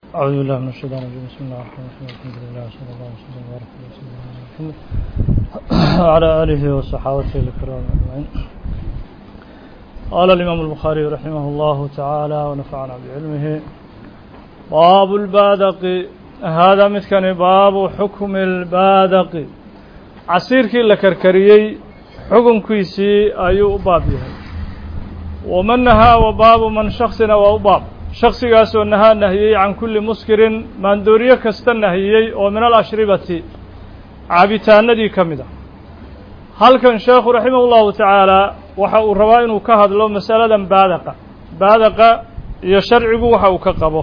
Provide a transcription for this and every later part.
أعوذ بالله من الشيطان الرجيم بسم الله الرحمن الرحيم الحمد لله صلى الله عليه وسلم وبارك على سيدنا محمد وعلى آله وصحابته الكرام أجمعين. قال الإمام البخاري رحمه الله تعالى ونفعنا بعلمه. باب البادق هذا مثل باب حكم البادق عصير كي لكركريي حكم كيسي أيو بابها ومن نهى وباب من شخصنا وباب shaksigaasoo nahaa nahiyey can kulli muskirin maandooriye kasta nahiyey oo min alashribati cabitaanadii ka mid ah. halkan sheekhu raximah ullahu tacaala waxa uu rabaa inuu ka hadlo masaladan baadaqa iyo sharcigu waxa uu ka qabo.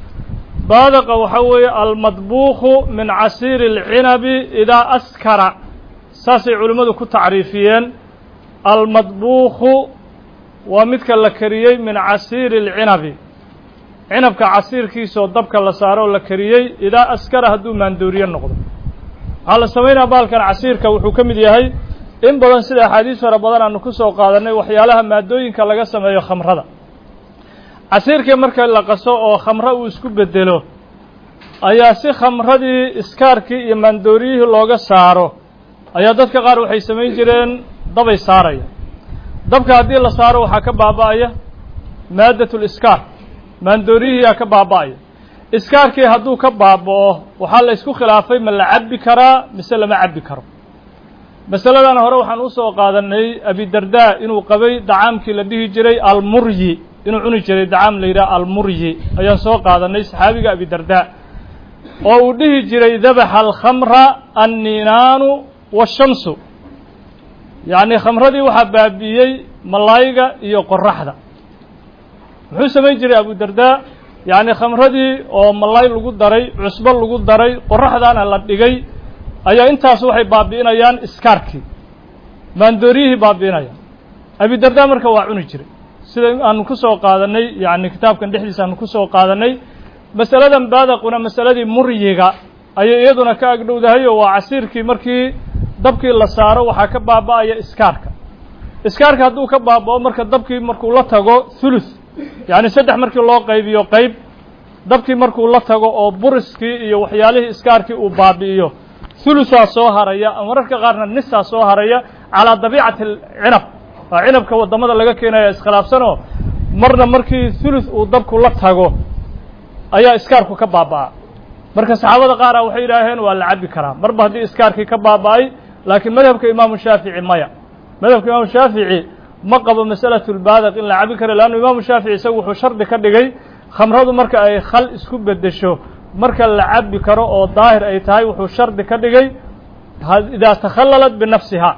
baadaqa waxa weeye almadbuukhu min casiiri alcinabi idaa askara, saasay culimmadu ku tacriifiyeen. almadbuukhu waa midka la kariyey min casiiri alcinabi, cinabka casiirkiisaoo dabka la saaro oo la kariyey idaa askara hadduu maandooriye noqdo. waxaa la samaynaa baalkan casiirka wuxuu ka mid yahay in badan sida axaadiis fara badan aanu ku soo qaadanay waxyaalaha maadooyinka laga sameeyo khamrada. casiirkii marka la qaso oo khamro uu isku bedelo ayaa si khamradii iskaarkii iyo maandooriyihii looga saaro ayaa dadka qaar waxay samayn jireen dabay saaraya. dabka haddii la saaro waxaa ka baaba'aya maadatul iskaar, maandooriyihiyaa ka baaba'aya. iskaarkii hadduu ka baaba'o waxaa la isku khilaafay ma la cabbi karaa mise lama cabbi karo. masaladan hore waxaan u soo qaadanay abidardaa inuu qabay dacaamkii la dhihi jiray almuryi, inuu cuni jiray dacaam la yidhaha almuryi ayaan soo qaadanay saxaabiga abidardaa oo uu dhihi jiray dabaxa alkhamra anninaanu waashamsu, yacni khamradii waxaa baabi'iyey malaayiga iyo qoraxda. muxuu samayn jiray abudardaa? yacni khamradii oo malaay lagu daray, cusbo lagu daray, qoraxdaana la dhigay ayaa intaas waxay baabi'inayaan iskaarkii, maandooriyihii baabi'inayaan. abidardaa marka waa cuni jiray sida aanu ku soo qaadanay, yacni kitaabkan dhexdiisa aanu ku soo qaadanay. masaladan baadaquna masaladii muryiga ayay iyaduna ka agdhowdahay oo waa casiirkii markii dabkii la saaro waxaa ka baaba'aya iskaarka. iskaarka hadduu ka baaba'o marka dabkii markuu la tago thuluth, yacni saddex markii loo qaybiyo qayb, dabkii markuu la tago oo buriskii iyo waxyaalihii iskaarkii uu baabi'iyo, thuluthaa soo haraya ama mararka qaarna nisaa soo haraya calaa dabiicati alcinab. waa cinabka waddamada laga keenaya iskhilaafsanoo marna markii thuluth uu dabku la tago ayaa iskaarku ka baaba'aa. marka saxaabada qaara waxay yidhaaheen waa la cabbi karaa marba haddii iskaarkii ka baaba'ay. laakiin madhabka imaamu shaafici maya, madhabka imaamu shaafici ma qabo masalatulbaadaq in la cabbi karo, leannu imaamu shaafici isagu wuxuu shardi ka dhigay khamradu marka ay khal isku beddesho marka la cabbi karo oo daahir ay tahay, wuxuu shardi ka dhigay idaa takhallalat binafsihaa,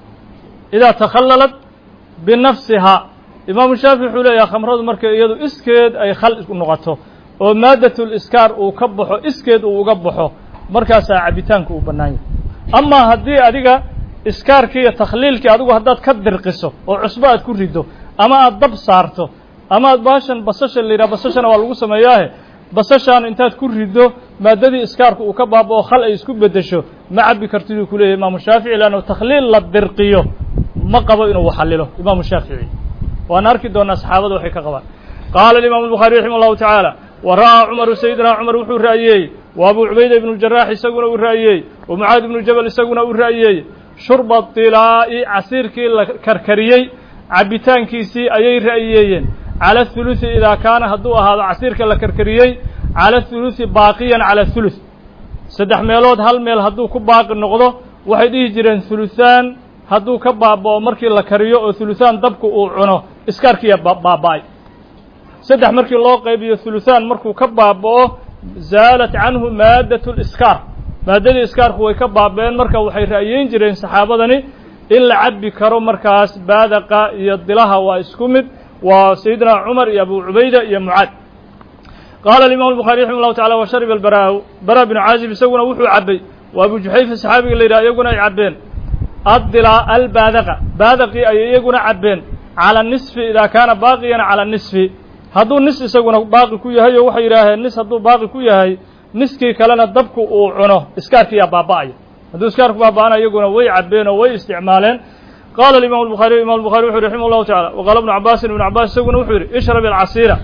idaa takhallalat binafsihaa. imaamu shaafici wuxuu leeyahay khamradu marka iyadu iskeed ay khal isku noqoto oo maadatul iskaar uu ka baxo, iskeed uu uga baxo, markaasaa cabbitaanka uu bannaan yahay. amaa haddii adiga iskaarkii iyo takhliilkii adigu haddaad ka dirqiso oo cusbo aad ku riddo ama aad dab saarto ama aad baashan basasha la yidhaha, basashana waa lagu sameeyaahe, basashaan intaad ku riddo maaddadii iskaarku uu ka baaba'o khal ay isku beddesho ma cabbi kartiduu ku leeyahay imaamu shaafici, leannu takhliil la dirqiyo ma qabo inuu waxallilo imaamu shaafici. waan arki doonaa saxaabada waxay ka qabaan. qaala alimaamu albukhaari raximah allahu tacaala wa ra'aa cumaru, sayidina cumar wuxuu ra'yey, wa abuu cubayda ibnu jaraax isaguna uu ra'yey, wa mucaad ibnu jabal isaguna uu ra'yey shurba dilaa'i casiirkii la karkariyey cabbitaankiisii ayay ra'yeeyeen cala thuluthi idaa kaana hadduu ahaado casiirka la karkariyey cala thuluthi baaqiyan cala thuluth, saddex meelood hal meel hadduu ku baaqi noqdo waxay dhihi jireen thuluthaan hadduu ka baaba'o markii la kariyo oo thuluthaan dabku uu cuno iskaarkiiya baaba'ay. saddex markii loo qaybiyo thuluthaan markuu ka baaba'o zaalat canhu maadatu liskaar, maaddadii iskaarku way ka baaba'een. marka waxay ra'yeyn jireen saxaabadani in la cabbi karo markaas baadaqa iyo dilaha waa isku mid, waa sayidina cumar iyo abuu cubayda iyo mucaad. qaala alimaamu albukhaari raximah allahu tacala wa shariba albaraa'u, bara binu caazib isaguna wuxuu cabbay, waa abu juxayfa saxaabiga la yidhaha iyaguna ay cabbeen addilaa albaadaqa, baadaqii ayay iyaguna cabbeen cala nisfi idaa kaana baaqiyan cala nisfi, hadduu nis isaguna baaqi ku yahay oo waxay yidhaaheen nis hadduu baaqi ku yahay niskii kalena dabku uu cuno iskaarkiiyaa baaba'aya. hadduu iskaarku baaba'ana iyaguna way cabbeen oo way isticmaaleen. qaala imam الbuخaariي imam الbuخarي wuxu yhi raximah الlahu taعalى وqaala ibnu cabaasin ibnu cabaas isaguna wuxuu yidhi ishrab alcasiira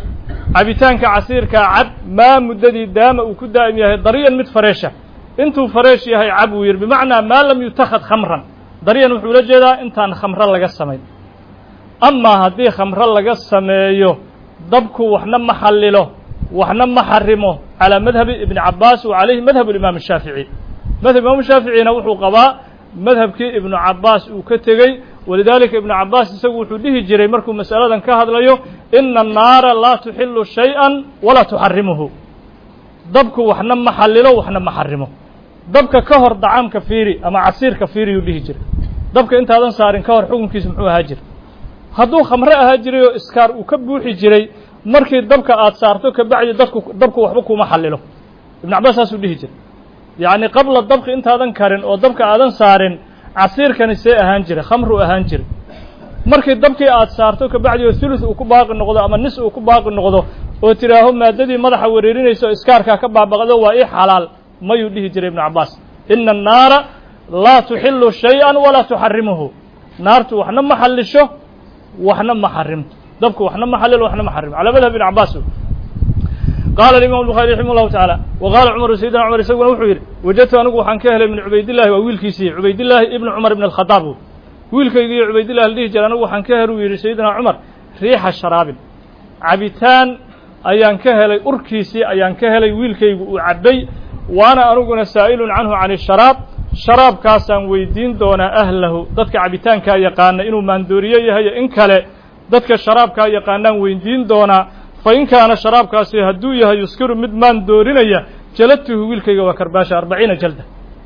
cabitaanka casiirkaa cab maa muddadii daama uu ku daa'im yahay daryan mid fareesha intuu fareesh yahay cab uu yidhi bimacnaa maa lam yutakhad khamran daryan wuxuu ula jeedaa intaan khamro laga samayn amaa haddii khamro laga sameeyo dabku waxna ma xallilo waxna ma xarimo calaa madhabi ibni cabbaas wa calayhi madhabu imaam shaafici madhab imaamu shaaficina wuxuu qabaa madhabkii ibnu cabbaas uu ka tegey walidaalika ibnu cabbaas isagu wuxuu dhihi jiray markuu mas'aladan ka hadlayo ina annaara laa tuxilu shay-an walaa tuxarimuhu dabku waxna ma xallilo waxna ma xarimo dabka ka hor dacaamka fiiri ama casiirka fiiriyuu dhihi jiray dabka intaadan saarin ka hor xukunkiisa muxuu ahaa jira hadduu khamre ahaa jiray oo iskaar uu ka buuxi jiray markii dabka aad saarto kabacdi dabku waxba kuma xallilo ibnu cabbaas saasuu dhihi jiray yacni qabla dabki intaadan karin oo dabka aadan saarin casiirkani see ahaan jiray khamru ahaan jiray markii dabkii aad saarto kabacdi oo thuluth uu ku baaqi noqdo ama nis uu ku baaqi noqdo oo tidhaaho maadadii madaxa wereerinaysa oo iskaarkaa ka baabaqdo waa ii xalaal mayuu dhihi jiray ibnu cabbaas ina annaara laa tuxilu shay-an walaa tuxarimuhu naartu waxna ma xallisho waxna ma xarimto dabku waxna ma xallilo waxna ma xarimo calaa madhab ibn cabbaas qaala alimam الbuخaari raximah الlahu taعaalى wa qaala cumar sayidina cumar isaguna wuxuu yidhi wajadtu anigu waxaan ka helay min cubaydillahi waa wiilkiisii cubaydillaahi ibni cumar ibn الkhadaab wiilkaygiiyo cubaydillah la dhihi jira anigu waxaan ka hel uu yidhi sayidina cumar riixa sharaabin cabitaan ayaan ka helay urkiisii ayaan ka helay wiilkaygu uu cabbay waana aniguna saa'ilun canhu can isharaab sharaabkaasaan weydiin doonaa ahlahu dadka cabitaankaa yaqaana inuu maandooriye yahay in kale dadka sharaabkaa yaqaanaan weydiin doonaa fa in kaana sharaabkaasi hadduu yahay yuskiru mid maandoorinaya jaladtuhu wiilkayga waa karbaasha 40 jalda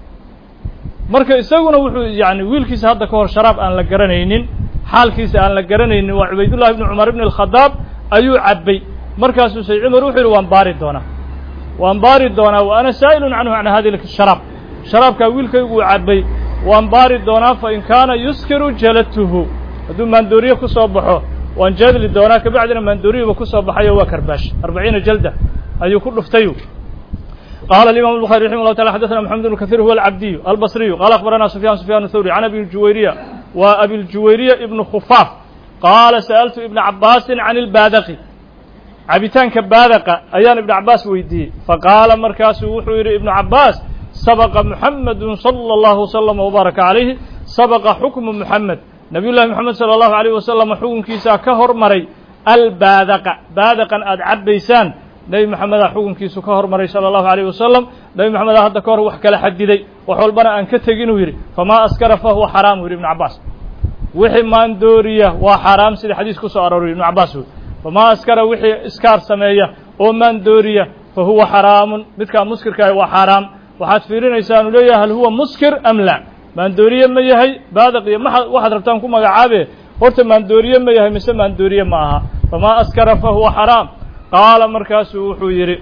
marka isaguna wuxuu yani wiilkiisa hadda ka hor sharaab aan la garanaynin xaalkiisa aan la garanaynin waa cubaydullah ibni cumar ibn الkhadaab ayuu cabbay markaasuu sayd cumar wuxuu yidhi waan baari doonaa wa ana saa'ilun canhu can hadi sharaab sharaabkaa wiilkaygu uu cabbay waan baari doonaa fa in kaana yuskiru jaladtuhu hadduu maandooriye ku soo baxo waan jeedli doonaa kabacdina maandooriyuba ku soo baxayo waa karbaash 40 jalda ayuu ku dhuftayu قال الإمام البخاري رحمه الله تعالى حدثنا محمد بن كثير هو العبدي البصري قال أخبرنا سفيان الثوري عن أبي الجويرية وأبي الجويرية ابن خفاف قال سألت ابن عباس عن البادقي عبيتان كبادقة أيان ابن عباس ويدي فقال مركاس وحوير ابن عباس سبق محمد صلى الله وسلم وبارك عليه سبق حكم محمد نبي الله محمد صلى الله عليه وسلم حكم كيسا كهر مري البادقة بادقا أدعب بيسان نبي محمد حكم كيسو كهر مري صلى الله عليه وسلم نبي محمد هذا كهر وحكى لحديدي وحولبنا أن كتجين ويري فما أسكر فهو حرام ويري ابن عباس وحي ماندورية وحرام سيد حديث كسو أروري ابن عباس فما أسكر وحي إسكار سمية وماندورية فهو حرام بدك مسكر كاي وحرام وحد فيرين إنسان ليه هل هو مسكر أم لا ماندورية ما يهي بادقية ما واحد ربطانكم مقعابه قلت ماندورية ما يهي مثل ماندورية معها فما أسكر فهو حرام قال مركاس وحويري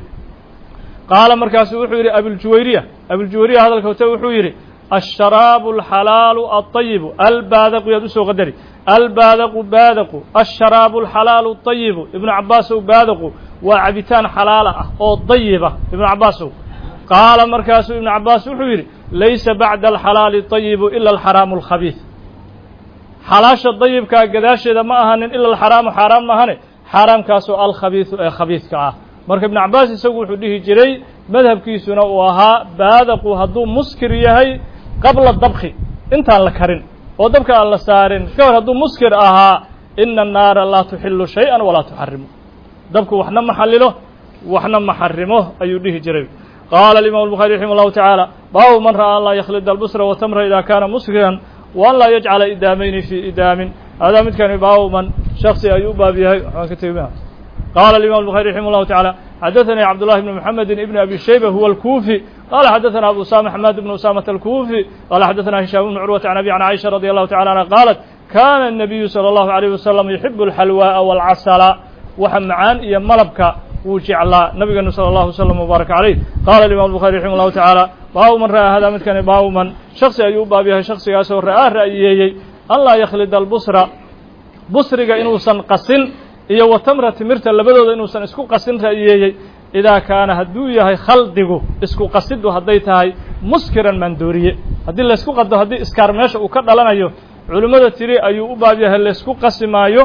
أبي الجويرية هذا الكوتب وحويري الشراب الحلال الطيب البادق يدسو غدري البادق بادق الشراب الحلال الطيب ابن عباس بادق وعبتان حلالة أو طيبة ابن عباس قال مركاس ابن عباس وحويري ليس بعد الحلال الطيب إلا الحرام الخبيث حلاش الطيب كقداش إذا ما أهن إلا الحرام حرام ما أهن حرام كاسو الخبيث خبيث كعه marka ibn cabbaas isagu wuxuu dhihi jiray madhabkiisuna uu ahaa baadaqu hadduu muskir yahay qabla dabki intaan la karin oo dabka aan la saarin ka hor hadduu muskir ahaa ina annaara laa tuxilu shay-an walaa tuxarimu dabku waxna ma xallilo waxna ma xarimo ayuu dhihi jiray qaala alimam الbuخaari raximah الlahu taعaalى baabu man ra'aa an laa yakhlida albusra watamra ida kana muskiran وأn laa yajcala idaamayni fi idaamin هذا midkani baabu man shaksi ayuu baab yahay waxaan ka tegey قال الإمام البخاري رحمه الله تعالى حدثني عبد الله بن محمد بن أبي شيبة هو الكوفي قال حدثنا أبو أسامة حماد بن أسامة الكوفي قال حدثنا هشام بن عروة عن أبي عن عائشة رضي الله تعالى عنها قالت كان النبي صلى الله عليه وسلم يحب الحلواء والعسل وحمعان يا ملبك وجعل نبينا صلى الله عليه وسلم وبارك عليه قال الإمام البخاري رحمه الله تعالى baabu man ra'aa hada midkani baabu man shaksi ayuu baab yahay shaksigaasoo ra'aa ra'yeeyey an laa yakhlida albusra busriga inuusan qasin iyo watamra timirta labadooda inuusan isku qasin ra'yeeyey idaa kaana hadduu yahay khaldigu isku qasiddu hadday tahay muskiran maandooriye haddii laysku qado haddii iskaar meesha uu ka dhalanayo culimmada tiri ayuu u baab yahay laysku qasi maayo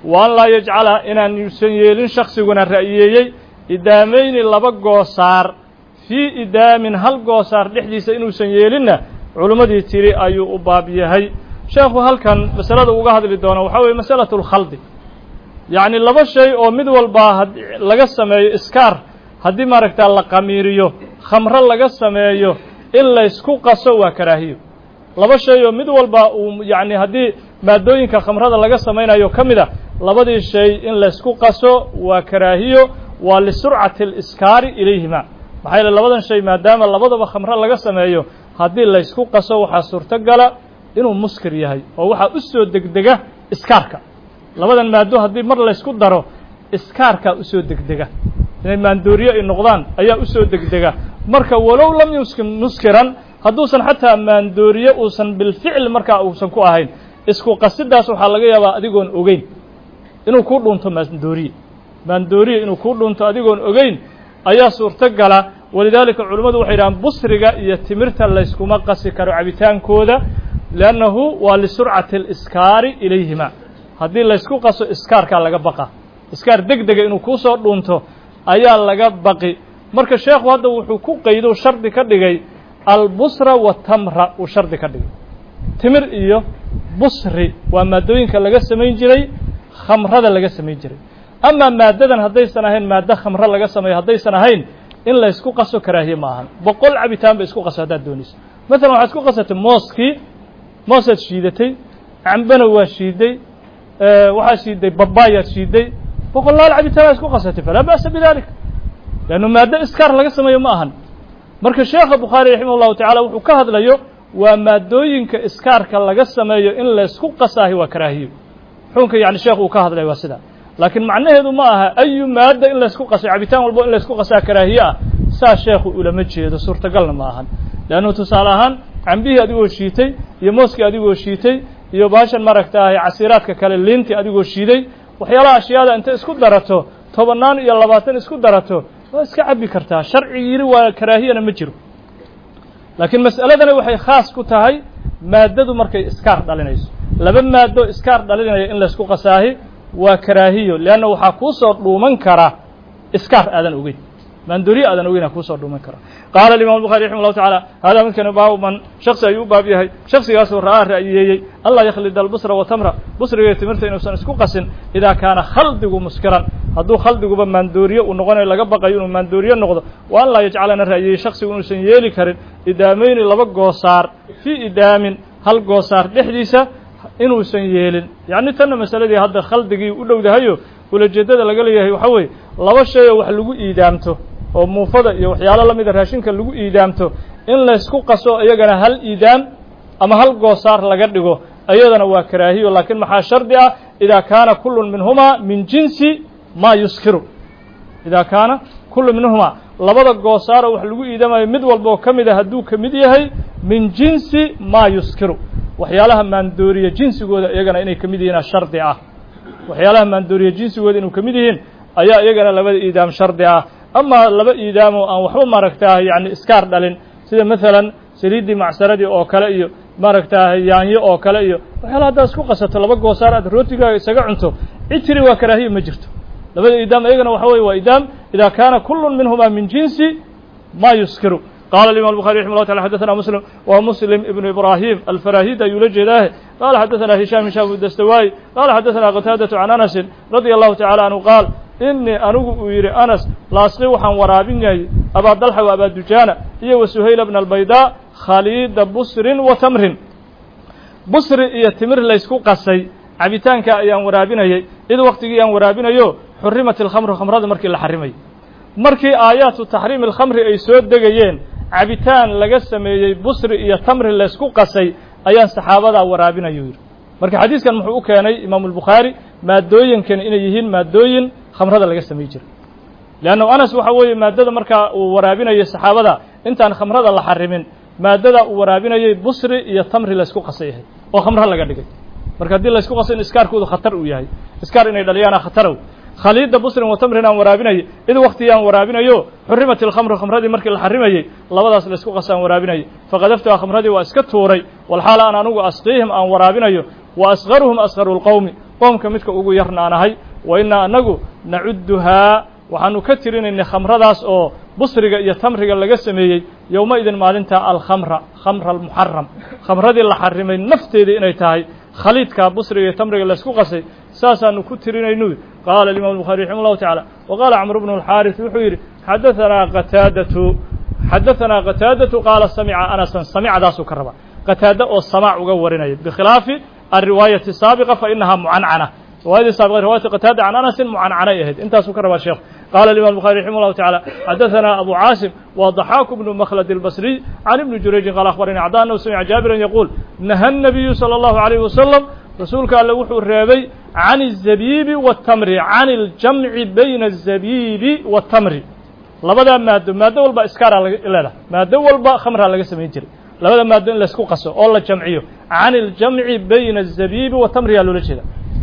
waan laa yajcala inaan yuusan yeelin shaksiguna ra'yeeyey idaamayni laba goosaar fii idaamin hal goosaar dhexdiisa inuusan yeelinna culimmadii tiri ayuu u baab yahay sheekhu halkan masalada uga hadli doono waxaa weeye masalatu lkhaldi yacni laba shay oo mid walba laga sameeyo iskaar haddii maaragtaa la qamiiriyo khamro laga sameeyo in laysku qaso waa karaahiyo laba shay oo mid walba uu yacni haddii maadooyinka khamrada laga samaynayo ka mid a labadii shay in laysku qaso waa karaahiyo waa lisurcati aliskaari ilayhima maxaa yeele labadan shay maadaama labadaba khamro laga sameeyo haddii laysku qaso waxaa suurtogala inuu muskir yahay oo waxaa u soo degdega iskaarka labadan maado haddii mar laysku daro iskaarkaa usoo degdega inay maandooriye ay noqdaan ayaa usoo degdega marka walow lam muskiran hadduusan xataa maandooriye uusan bilficil markaa uusan ku ahayn isku qasidaas waxaa laga yaabaa adigoon ogeyn inuu kuu dhunto maandooriye inuu kuu dhunto adigoon ogeyn ayaa suurtogala walidaalika culimmadu waxay yidhahaan busriga iyo timirta layskuma qasi karo cabitaankooda liannahu waa lisurcati aliskaari ilayhima haddii laysku qaso iskaarkaa laga baqa iskaar degdega inuu kuu soo dhunto ayaa laga baqi marka sheekhu hadda wuxuu ku qaydo shardi ka dhigay albusra watamra uu shardi ka dhigay timir iyo busri waa maadooyinka laga samayn jiray khamrada laga samayn jiray amaa maadadan haddaysan ahayn maado khamro laga sameeyo haddaysan ahayn in laysku qaso karaahiye ma ahan 100 cabitaan ba isku qaso haddaad doonayso maalan waxaad isku qasatay moosaad shiidatay cambana waa shiiday waxaa shiiday babaayaad shiiday 100 cabitaan isku qasatay falaa ba'sa bidalik lannu maado iskaar laga sameeyo ma ahan marka sheekha bukhaari raximahullahu tacaala wuxuu ka hadlayo waa maadooyinka iskaarka laga sameeyo in laysku qasaahi waa karaahiyo xukunka yani sheekhu uu ka hadlayo waa sida laakiin macnaheedu ma aha ayu maada in laysku qaso cabitaan walbo in laysku qasaa karaahiye ah saa sheekhu ulama jeedo suurtagalna ma ahan leannu tusaale ahaan cambihii adigoo shiitay iyo mooskii adigoo shiitay iyo baashan maaragtaahay casiiraadka kale liintii adigoo shiiday waxyaalaha ashyaada inta isku darato 10 iyo 20 isku darato waa iska cabbi kartaa sharcigiina waa karaahiyana ma jiro laakiin mas'aladana waxay khaas ku tahay maadadu markay iskaar dhalinayso laba maado iskaar dhalinaya in laysku qasaahi waa karaahiyo leanna waxaa kuu soo dhuuman kara iskaar aadan ogeyn maandooriye aadan ogeyn kuu soo dhuuman kara qaala alimaam الbukhari raximah llahu tacaala hada midkani baabu man shaksi ayuu u baab yahay shaksigaasoo ra'aa ra'yeeyey anlaa yakhlida albusra watamra busriga iyo timirta inuusan isku qasin idaa kaana khaldigu muskiran hadduu khaldiguba maandooriye uu noqonayo laga baqayo inuu maandooriye noqdo wa an laa yajcalana ra'yeeyey shaksigu inuusan yeeli karin idaamayni laba goosaar fii idaamin hal goosaar dhexdiisa inuusan yeelin yacni tanna masaladii hadda khaldigii u dhowdahayo ulajeeddada laga leeyahay waxaa weeye laba shay oo wax lagu iidaamto oo muufada iyo waxyaalo la mida raashinka lagu iidaamto in laysku qaso iyagana hal iidaam ama hal goosaar laga dhigo iyadana waa karaahiyo laakiin maxaa shardi ah idaa kaana kullun minhumaa min jinsi maa yuskiru idaa kaana kullu minhumaa labada goosaaroo wax lagu iidamayo mid walba oo ka mid a hadduu ka mid yahay min jinsi maa yuskiru waxyaalaha maandooriye jinsigooda iyagana inay ka mid yihiin shardi ah waxyaalaha maandooriye jinsigooda inuu ka mid yihiin ayaa iyagana labada iidaam shardi ah ama laba iidaamoo aan waxba maaragtaa yani iskaar dhalin sida maalan saliiddii macsaradii oo kale iyo maaragtaa yaanyo oo kale iyo waxyaalaha haddaad isku qasato laba goosaar aad rootigaaga isaga cunto cid tiri waa karaahiye ma jirto labada iidaam iyagana waxa weye waa iidaam idaa kaana kullun minhumaa min jinsi maa yuskiru قال الإمام البخاري رحمه الله تعالى حدثنا مسلم ومسلم ابن إبراهيم الفراهيد يولجده قال حدثنا هشام الدستوائي قال حدثنا قتادة عن أنس رضي الله تعالى عنه قال إني أنوغ ويري أنس لاصقي وحن ورابيني أبا دلحة وأبا دجانة إيه وسهيل بن البيضاء خليد بصر وتمر بصر إيه تمر ليسكو قصي عبيتان كأيان ورابيني إذ وقت أيان ورابيني حرمت الخمر خمرات مركي لحرمي markii aayaatu taxriim alkhamri ay soo degayeen cabitaan laga sameeyey busri iyo tamri laysku qasay ayaan saxaabadaa waraabinayo yidhi marka xadiiskan muxuu u keenay imaamu albukhaari maadooyinkan inay yihiin maadooyin khamrada laga samey jiray leanna anas waxa weeye maadada markaa uu waraabinayay saxaabada intaan khamrada la xarimin maadada uu waraabinayay busri iyo tamri laysku qasay yahay oo khamro laga dhigay marka haddii laysku qasay in iskaarkoodu khatar uu yahay iskaar inay dhaliyaana khatarow khaliida busrin wa tamrin aan waraabinayo id waqtigii aan waraabinayo xurimat ilkhamru khamradii markii la xarimayey labadaas laysku qasaan waraabinayo faqadaftuha khamradii waa iska tuuray walxaala aan anugu asqiihim aan waraabinayo wa asgaruhum asgaru lqowmi qoomka midka ugu yarna aan ahay wa inaa anagu nacudduhaa waxaanu ka tirinaynay khamradaas oo busriga iyo tamriga laga sameeyey yowma idin maalinta alkhamra khamra almuxaram khamradii la xarimay nafteedii inay tahay khaliidka busriga iyo tamriga laysku qasay saasaanu ku tirinaynu qaala imam الbuخarي raximah الlahu taعalى وqala cmr bn الxاariث wuxuu yidhi xadaثanaa qataadaةu qaala samca anasan samicdaasuu ka raba qataada oo samاc uga warinaya bkhilaafi الriwaayaةi الsaabiqa fainahaa mucancana riwaayadii saabiqa riwayati qataada can anasin mucancanay ahayd intaasuu ka rabaa sheekh qala imam الbuخarي raximah الlahu taعalى xadaثana abu caasim wa ضaxaaku bnu mkhlad الbصriي can ibni jurayjin qaala akhbarani acda anhu samca jaabiran yaquul naha الnabiyu salى الlahu عalيه wasalam rasuulka alle wuxuu reebay can الzabiibi wالtamri can اljamci bayna الzabiibi wالtamri labadaa maado walba iskaaraa leedahay maado walba khamraa laga samayn jiray labada maado in laysku qaso oo la jamciyo can اljamci bayna الzabiibi watamriyaa loola jeeda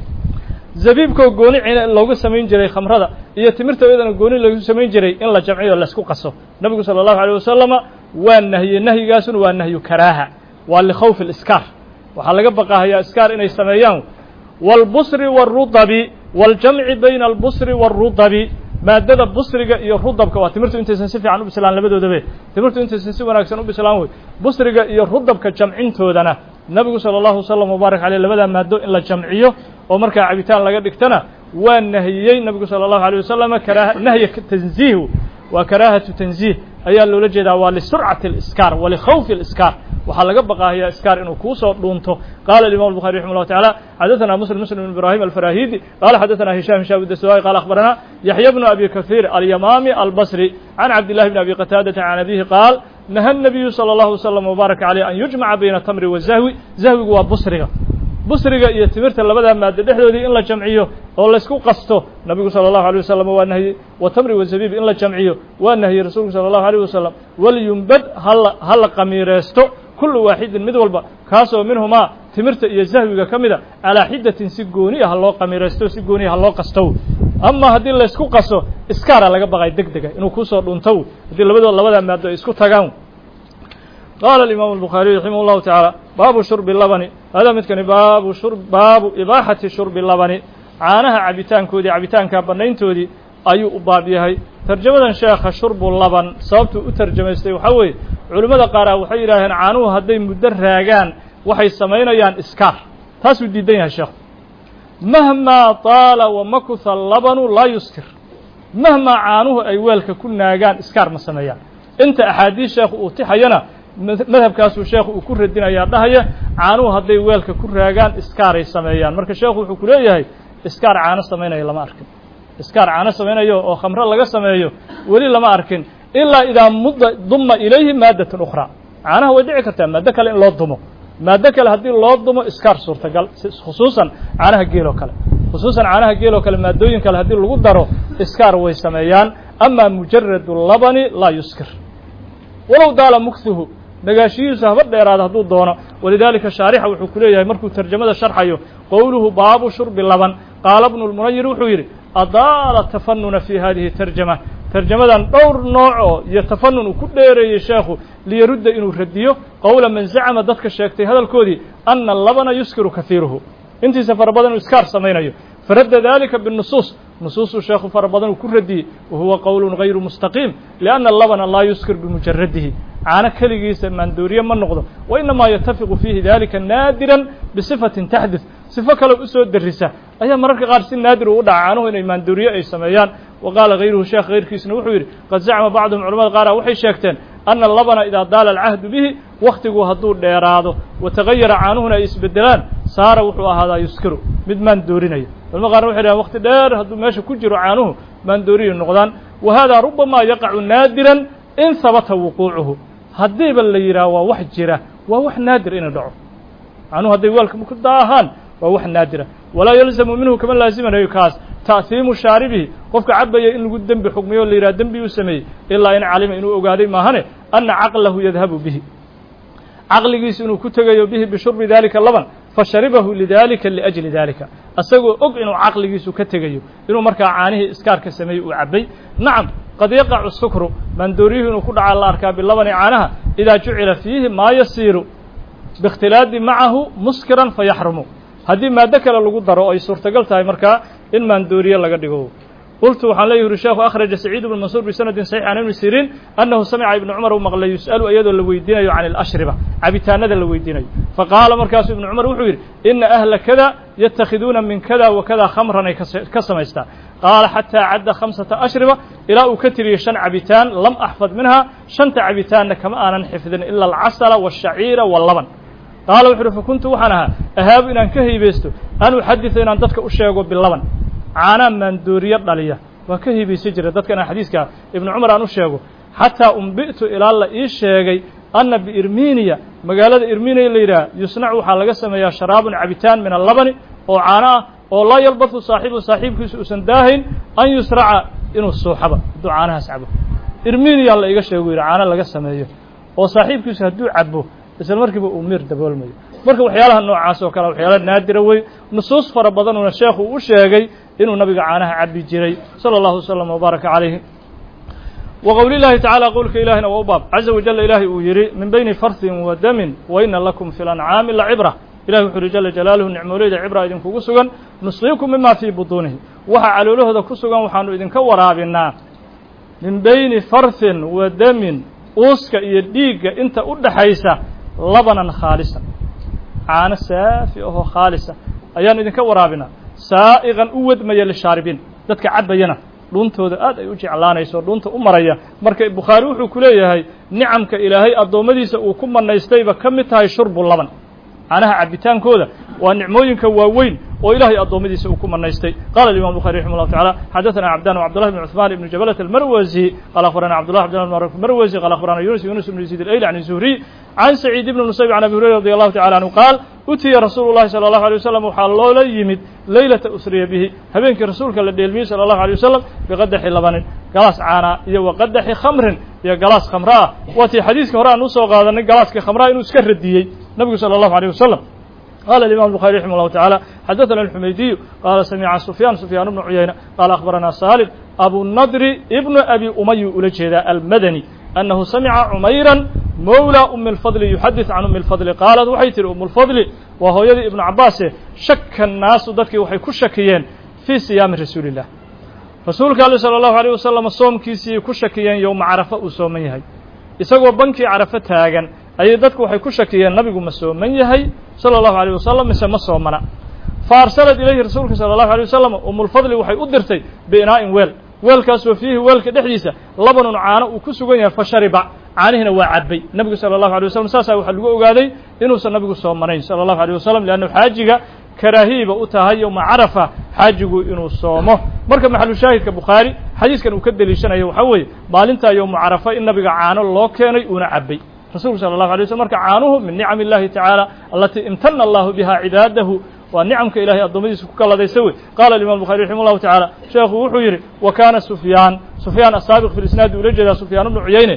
zabiibkoo gooni loogu samayn jiray khamrada iyo timirta iyadana gooni loogu samayn jiray in la jamciyo laysku qaso nabigu salى الlahu عalيه wasalama waa nahye nahyigaasuna waa nahyu karaaha waa likhawfi اliskaar waxaa laga baqahayaa iskaar inay sameeyaan wاlbusri wالrudabi wاljamci bayna albusri wالrudabi maadada busriga iyo rudabka waa timirtu intaysan si fiican u bislaan labadoodabe timirtu intaysan si wanaagsan u bislaan wey busriga iyo rudabka jamcintoodana nabigu salى الlahu wasalam wbaarak aleyh labadaa maado in la jamciyo oo markaa cabitaan laga dhigtana waa nahiyey nabigu salى الlahu عalيه wasalam nahya tanziih waa karaahatu tanziih ayaa loola jeedaa waa lisurcati اliskaar walikhawfi اliskaar waxaa laga baqahayaa iskaar inuu kuu soo dhuunto qaala imam الbuخarي raximah الlahu taعalى xadaثana muslim bn ibrahim alfarahidi qala xadaثana hisham dasuwai qala akhbarana yaxya bnu abi kaثيir alyamami albصri can cabdillahi bn abi qataadata can abihi qaal naha الnabiyu salى الlahu wasalam wbaaraka عaleyh an yujmaca bayna tamri wazahwi zahwigu waa busriga iyo timirta labadaa maado dhexdoodii in la jamciyo oo laysku qasto nabigu salى الlahu عalيه wasalam waa nahiyey wa tamri wazabiib in la jamciyo waa nahiyey rasuulku salى الlahu عalيه wasalam walyumbad ha la qamiireysto kulu waaxidin mid walba kaasoo minhumaa timirta iyo zahwiga ka mida calaa xidatin si gooni ah loo qamiiraysto si gooni ah loo qastow ama haddii laysku qaso iskaara laga baqay deg dega inuu kusoo dhuntow haddii labadaa maado ay isku tagaan qaala imam الbuخaariي raximah الlahu taعaalى baabu shurbi labani hada midkani baabu ibaaxati shurbi labani caanaha cabitaankoodii cabitaanka banayntoodii ayuu u baab yahay tarjamadan sheekha shurbu laban sababtuu u tarjamaystay waxaa weeye culimmada qaaraa waxay yidhaaheen caanuhu hadday muddo raagaan waxay samaynayaan iskaar taasuu diidan yahay sheekhu mahmaa taala wamakuha labanu laa yuskir mahmaa caanuhu ay weelka ku naagaan iskaar ma sameeyaan inta axaadiis sheekhu uu tixayana madhabkaasuu sheekhu uu ku radinayaa dhahaya caanuhu hadday weelka ku raagaan iskaaray sameeyaan marka sheekhu wuxuu ku leeyahay iskaar caano samaynaya lama arkin iskaar caano samaynayo oo khamro laga sameeyo weli lama arkin ilaa idaa dumma ilayhi maadatun ukhraa caanaha way dhici kartaa maado kale in loo dumo maado kale haddii loo dumo iskaar suurtagal khusuusan caanaha geeloo kale maadooyin kale haddii lagu daro iskaar way sameeyaan ama mujaradu labani laa yuskir walow daala mukhuhu nagaashihiisu haba dheeraada hadduu doono walidaalika shaarixa wuxuu ku leeyahay markuu tarjamada sharxayo qowluhu baabu shurbi laban qaala bnu lmunayir wuxuu yidhi adaala tafanuna fi hadihi tarjama tarjamadan dhowr noocoo iyo tafanun uu ku dheereeyey sheekhu liyarudda inuu radiyo qowla man zacama dadka sheegtay hadalkoodii ana alabana yuskiru kahiiruhu intiisa fara badan uu iskaar samaynayo faradda dalika binusuus nusuusuu sheekhu fara badan uu ku radiyey wahuwa qowlun gayru mustaqiim lianna alabana laa yuskir bimujaradihi caano keligiisa maandooriye ma noqdo wa inamaa yatafiqu fiihi dalika naadiran bisifatin taxdid sifo kale usoo darisa ayaa mararka qaar si naadir uu u dhaca caanuhu inay maandooriye ay sameeyaan wa qaala hayruhu sheekh hayrkiisna wuxuu yidhi qad zacma bacduhum culamada qaara waxay sheegteen ana alabana idaa daala alcahdu bihi wakhtigu hadduu dheeraado watagayara caanuhuna ay isbedelaan saara wuxuu ahaadaa yuskiru mid maandoorinaya culamada qaarna waxay dhahaan wakti dheer hadduu meesha ku jiro caanuhu maandooriye noqdaan wa hada rubamaa yaqacu naadiran in habata wuquucuhu haddiiba la yidhaah waa wax jira waa wax naadir inay dhaco caanuhu hadday weelka ku daahaan waa wax naadira walaa yalzamu minhu kama laazimanayo kaas ta'hiimu shaaribihi qofka cabaya in lagu dembi xukmiyo o la yidhaha dembi uu sameeyey ilaa in calima inuu ogaaday maahane ana caqlahu yadhabu bihi caqligiisu inuu ku tegayo bihi bishurbi dalika laban fasharibahu lidalika liajli dalika asagoo og inuu caqligiisu ka tegayo inuu markaa caanihii iskaarka sameeyey uu cabbay nacam qad yaqacu sukru maandooriyuhu inuu ku dhacaa la arkaa bilabani caanaha idaa jucila fiihi maa yasiiru biاkhtilaadi macahu muskiran fayaxrumu haddii maado kale lagu daro ay suurtagal tahay markaa in maandooriye laga dhigo qultu waxaan leeyahi uri sheekhu akhraja saciid ibnu mansuur bisanadin saxiix can ibni siriin annahu samica ibnu cumar u maqlay yus'alu iyadoo la weydiinayo can alashriba cabitaanada la weydiinayo faqaala markaasuu ibnu cumar wuxuu yidhi ina ahla kada yatakhiduuna min kada wa kada khamran ay ka samaystaan qaala xataa cadda 5 ashriba ilaa uu ka tiriyey 5 cabitaan lam axfad minha 5ta cabitaanna kama aanan xifdin ila alcasala waashaciira wallaban qaala wuxu uhi fakuntu waxaan ahaa ahaabu inaan ka hiibaysto an uxadida inaan dadka u sheego bilaban caanaa maandooriye dhaliya waa ka hiibaysan jiray dadka inaan xadiiska ibnu cumar aan u sheego xataa umbi'tu ilaa la ii sheegay anna biirminiya magaalada irminiya la yidhaha yusnacu waxaa laga sameeyaa sharaabun cabitaan min allabani oo caano ah oo laa yalbatu saaxiibkiisu uusan daahayn an yusraca inuu suuxaba hadduu caanahaas cabo irminiya la iga sheego yidhi caano laga sameeyo oo saaxiibkiisu hadduu cabo isla markiiba uu miir daboolmayo marka waxyaalaha noocaas oo kale waxyaala naadira wey nusuus fara badanuna sheekhu u sheegay inuu nabiga caanaha cabi jiray sala allahu wasalam wabaaraka calayhi wa qowli llaahi tacaala qowlka ilaahina waa u baab caza wajalla ilaahay uu yidhi min bayni farsin wa damin wa ina lakum fi lancaami lacibra ilahi wuxu uhi jala jalaaluhu nicmooleyda cibra idinkugu sugan nusqiikum mima fii butuunihi waxa caloolahooda ku sugan waxaanu idinka waraabinaa min bayni farsin wa damin uuska iyo dhiigga inta u dhaxaysa labanan khaalisa caano saafi ahoo khaalisa ayaan idinka waraabinaa saa'iqan u wadmaya lishaaribiin dadka cabbayana dhuuntooda aad ay u jeclaanayso dhuunta u maraya marka bukhaari wuxuu ku leeyahay nicamka ilaahay addoommadiisa uu ku manaystayba ka mid tahay shurbu laban caanaha cabitaankooda waa nicmooyinka waaweyn oo ilaahay addoommadiisa uu ku manaystay qala imam bukhari raximah llahu tacala xadaثana cabdan wcabdullah bn cuثman ibn jabalat almarwasi qala akhbarana cabdullah marwasi qala akhbarana yunus ibn yaziid alayli can zuhriy can saciid ibn musayb can abi hurayra radi allahu tacala canhu qaal utiya rasuulu llahi salى allahu alيه wasalam waxaa loola yimid leylata usriya bihi habeenkii rasuulka la dheelmiyey salى allahu alيه wasalam biqadaxi labanin galaas caana iyo waqadaxi khamrin iyo galaas khamra ah waatii xadiiska hore aan usoo qaadanay galaaskii khamraa inuu iska radiyey nabigu salى allahu alيه wasalam قال الإمام البخاري رحمه الله تعالى حدثنا الحميدي قال سمع سفيان بن عيينة قال أخبرنا سالم أبو النضر ابن أبي أمي ألجهد المدني أنه سمع عميرا مولى أم الفضل يحدث عن أم الفضل قالت وحيتر أم الفضل وهو يدي ابن عباس شك الناس ذاتك وحي كشكيين في صيام رسول الله رسولك صلى الله عليه وسلم صوم كيسي كشكيين يوم عرفة أسوميه isagoo bankii carafa taagan ayay dadku waxay ku shakiyeen nabigu ma sooman yahay sala allahu alayh wasalam mise ma soomana fa arsalat ilayhi rasuulka sala allahu alayh wasalam umulfadli waxay u dirtay biinaa'in weelkaasoo fiihi weelka dhexdiisa labanun caano uu ku sugan yahay fa shariba caanihina waa cabbay nabigu sala allahu alay wasalam saasaa waxaa lagu ogaaday inuusan nabigu soomanayn sala allahu alayh wasalam leannu xaajiga karaahiiba u tahay yowma carafa xaajigu inuu soomo marka maxalu shaahidka bukhaari xadiiskan uu ka deliishanayo waxaa weeye maalintaa yowma carafa in nabiga caano loo keenay uuna cabbay rasuulku sala allahu alay waslm marka caanuhu min nicam illahi tacaala alatii imtana allahu biha cibaadahu waa nicamka ilahay addoommadiisa ku kalladaysa wey qaala imam bukhari raximah llahu tacaala sheekhu wuxuu yidhi wa kaana sufyaan asaabiq fi lisnaadi ula jeedaa sufyaan ibnu cuyayne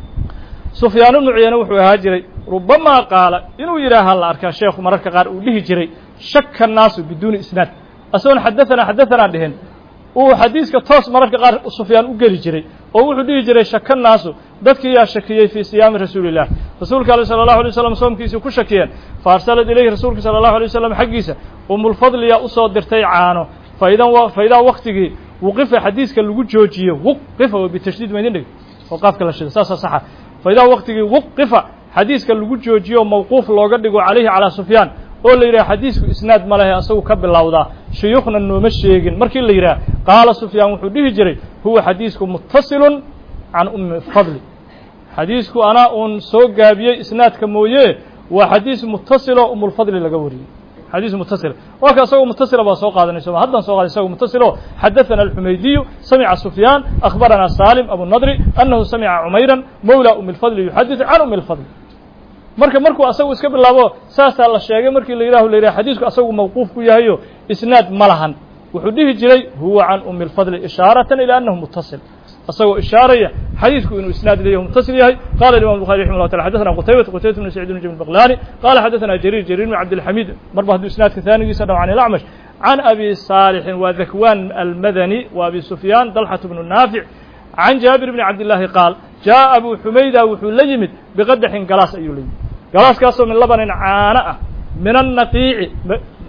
sufyaan ibnu cuyayne wuxuu ahaa jiray rubamaa qaala inuu yidhaaha la arkaa sheekhu mararka qaar uu dhihi jiray shaka الnaasu biduuni isnaad asagoon xadaثanaa dhehen uu xadiiska toos mararka qaar sufyaan u geli jiray oo wuxuu dhihi jiray shaka الnaasu dadkii yaa shakiyey fii siyaami rasuuli الlah rasuulka ale salى الlahu alيه wasalam soomkiisii ku shakiyeen faarsalat ilayhi rasuulka salى الlahu alيه wasalam xaggiisa umulfadli yaa usoo dirtay caano faidaa waktigii wuqifa xadiiska lagu joojiyo wuqifa oo bitashdiid maydin dhig oo qaafka la shida saasa saxa faidaa waktigii wuqifa xadiiska lagu joojiyo mawquuf looga dhigo calayhi calىa sufyaan oo la yidhaha xadiisku isnaad ma lehe asagu ka bilowdaa shuyuukhna nooma sheegin markii la yidhaha qaala sufyaan wuxuu dhihi jiray huwa xadiisku muttasilun can ummi fadli xadiisku anaa uun soo gaabiyey isnaadka mooye waa xadiis muttasiloo umulfadli laga wariyey xadiis muttasil waa ka asagoo muttasila baa soo qaadanay sooma haddaan soo qaaday isagoo muttasiloo xadaثana alxumaydiyu samica sufyaan akhbarana salim abu nadri annahu samica cumayran mawla ummi اlfadli yuxadiثu can ummi اlfadli markuu asagu iska bilaabo saasaa la sheegay markii la yidhaha xadiisku asagu mawquuf ku yahayo isnaad ma lahan wuxuu dhihi jiray huwa can ummi اlfadli ishaaratan ilى annahu muttasil asagoo ishaaraya xadiisku inuu isnaad leeyahay muttasil yahay qala imam bukhari raximah llah taala xadaثana qutaybat bn sacid bn jabr baqlani qala xadaثana jarir bn cabdilxamid marba hadduu isnaadka haanigiisa dhaw can ilacmash can abi saalixin waa dakwan almadani wa abi sufyaan dalxat bnu naafic can jaabir bni cabdillaahi qaal jaaءa abu xumayda wuxuu la yimid biqadaxin galaas ayuu la yimid galaaskaasoo min labanin caano ah min annaqiici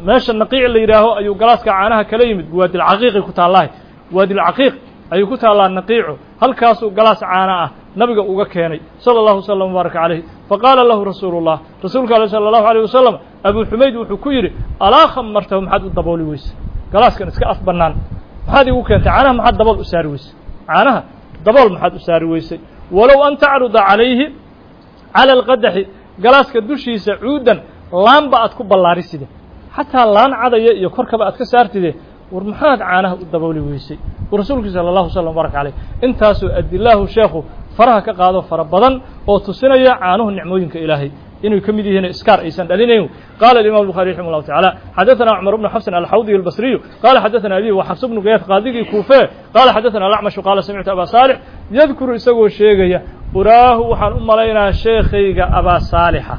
meesha naqiic la yidhaaho ayuu galaaska caanaha kala yimid waadilcaqiiqi ku taallahay waadilcaqiiq ayuu ku taallaa naqiicu halkaasuu galaas caana ah nabiga uga keenay sala allahu wasalam mubaaraka calayh faqaala lahu rasuulu llah rasuulka ale sala allahu alayh wasalam abuu xumayd wuxuu ku yidhi alaa khamartahu maxaad u dabooli weyse galaaskan iska af bannaan maxaad igu keentay caanaha maxaad dabool u saari weysay caanaha dabool maxaad u saari weysay walow an tacruda calayhi cala alqadaxi galaaska dushiisa cuudan laanba aad ku ballaariside xataa laan cadaya iyo korkaba aad ka saartide war maxaad caanaha u dabooli weysay rasuulku sala allahu wasalam mubaaraka calayh intaasoo adilaahu sheekhu faraha ka qaado fara badan oo tusinaya caanuhu nicmooyinka ilaahay inay ka mid yihiin iskaar aysan dhalinayn qaala imam الbuخarي raximah الlahu taعalى xadaثana cmar bn xafsin alxawdiي الbasriyu qala xadaثana abi wa xafs bnu gayaad qaadigii kuufe qala xadaثana alacmashu qaala samictu aba saalix yadkuru isagoo sheegaya uraahu waxaan u malaynaa sheekhayga abaa saalixa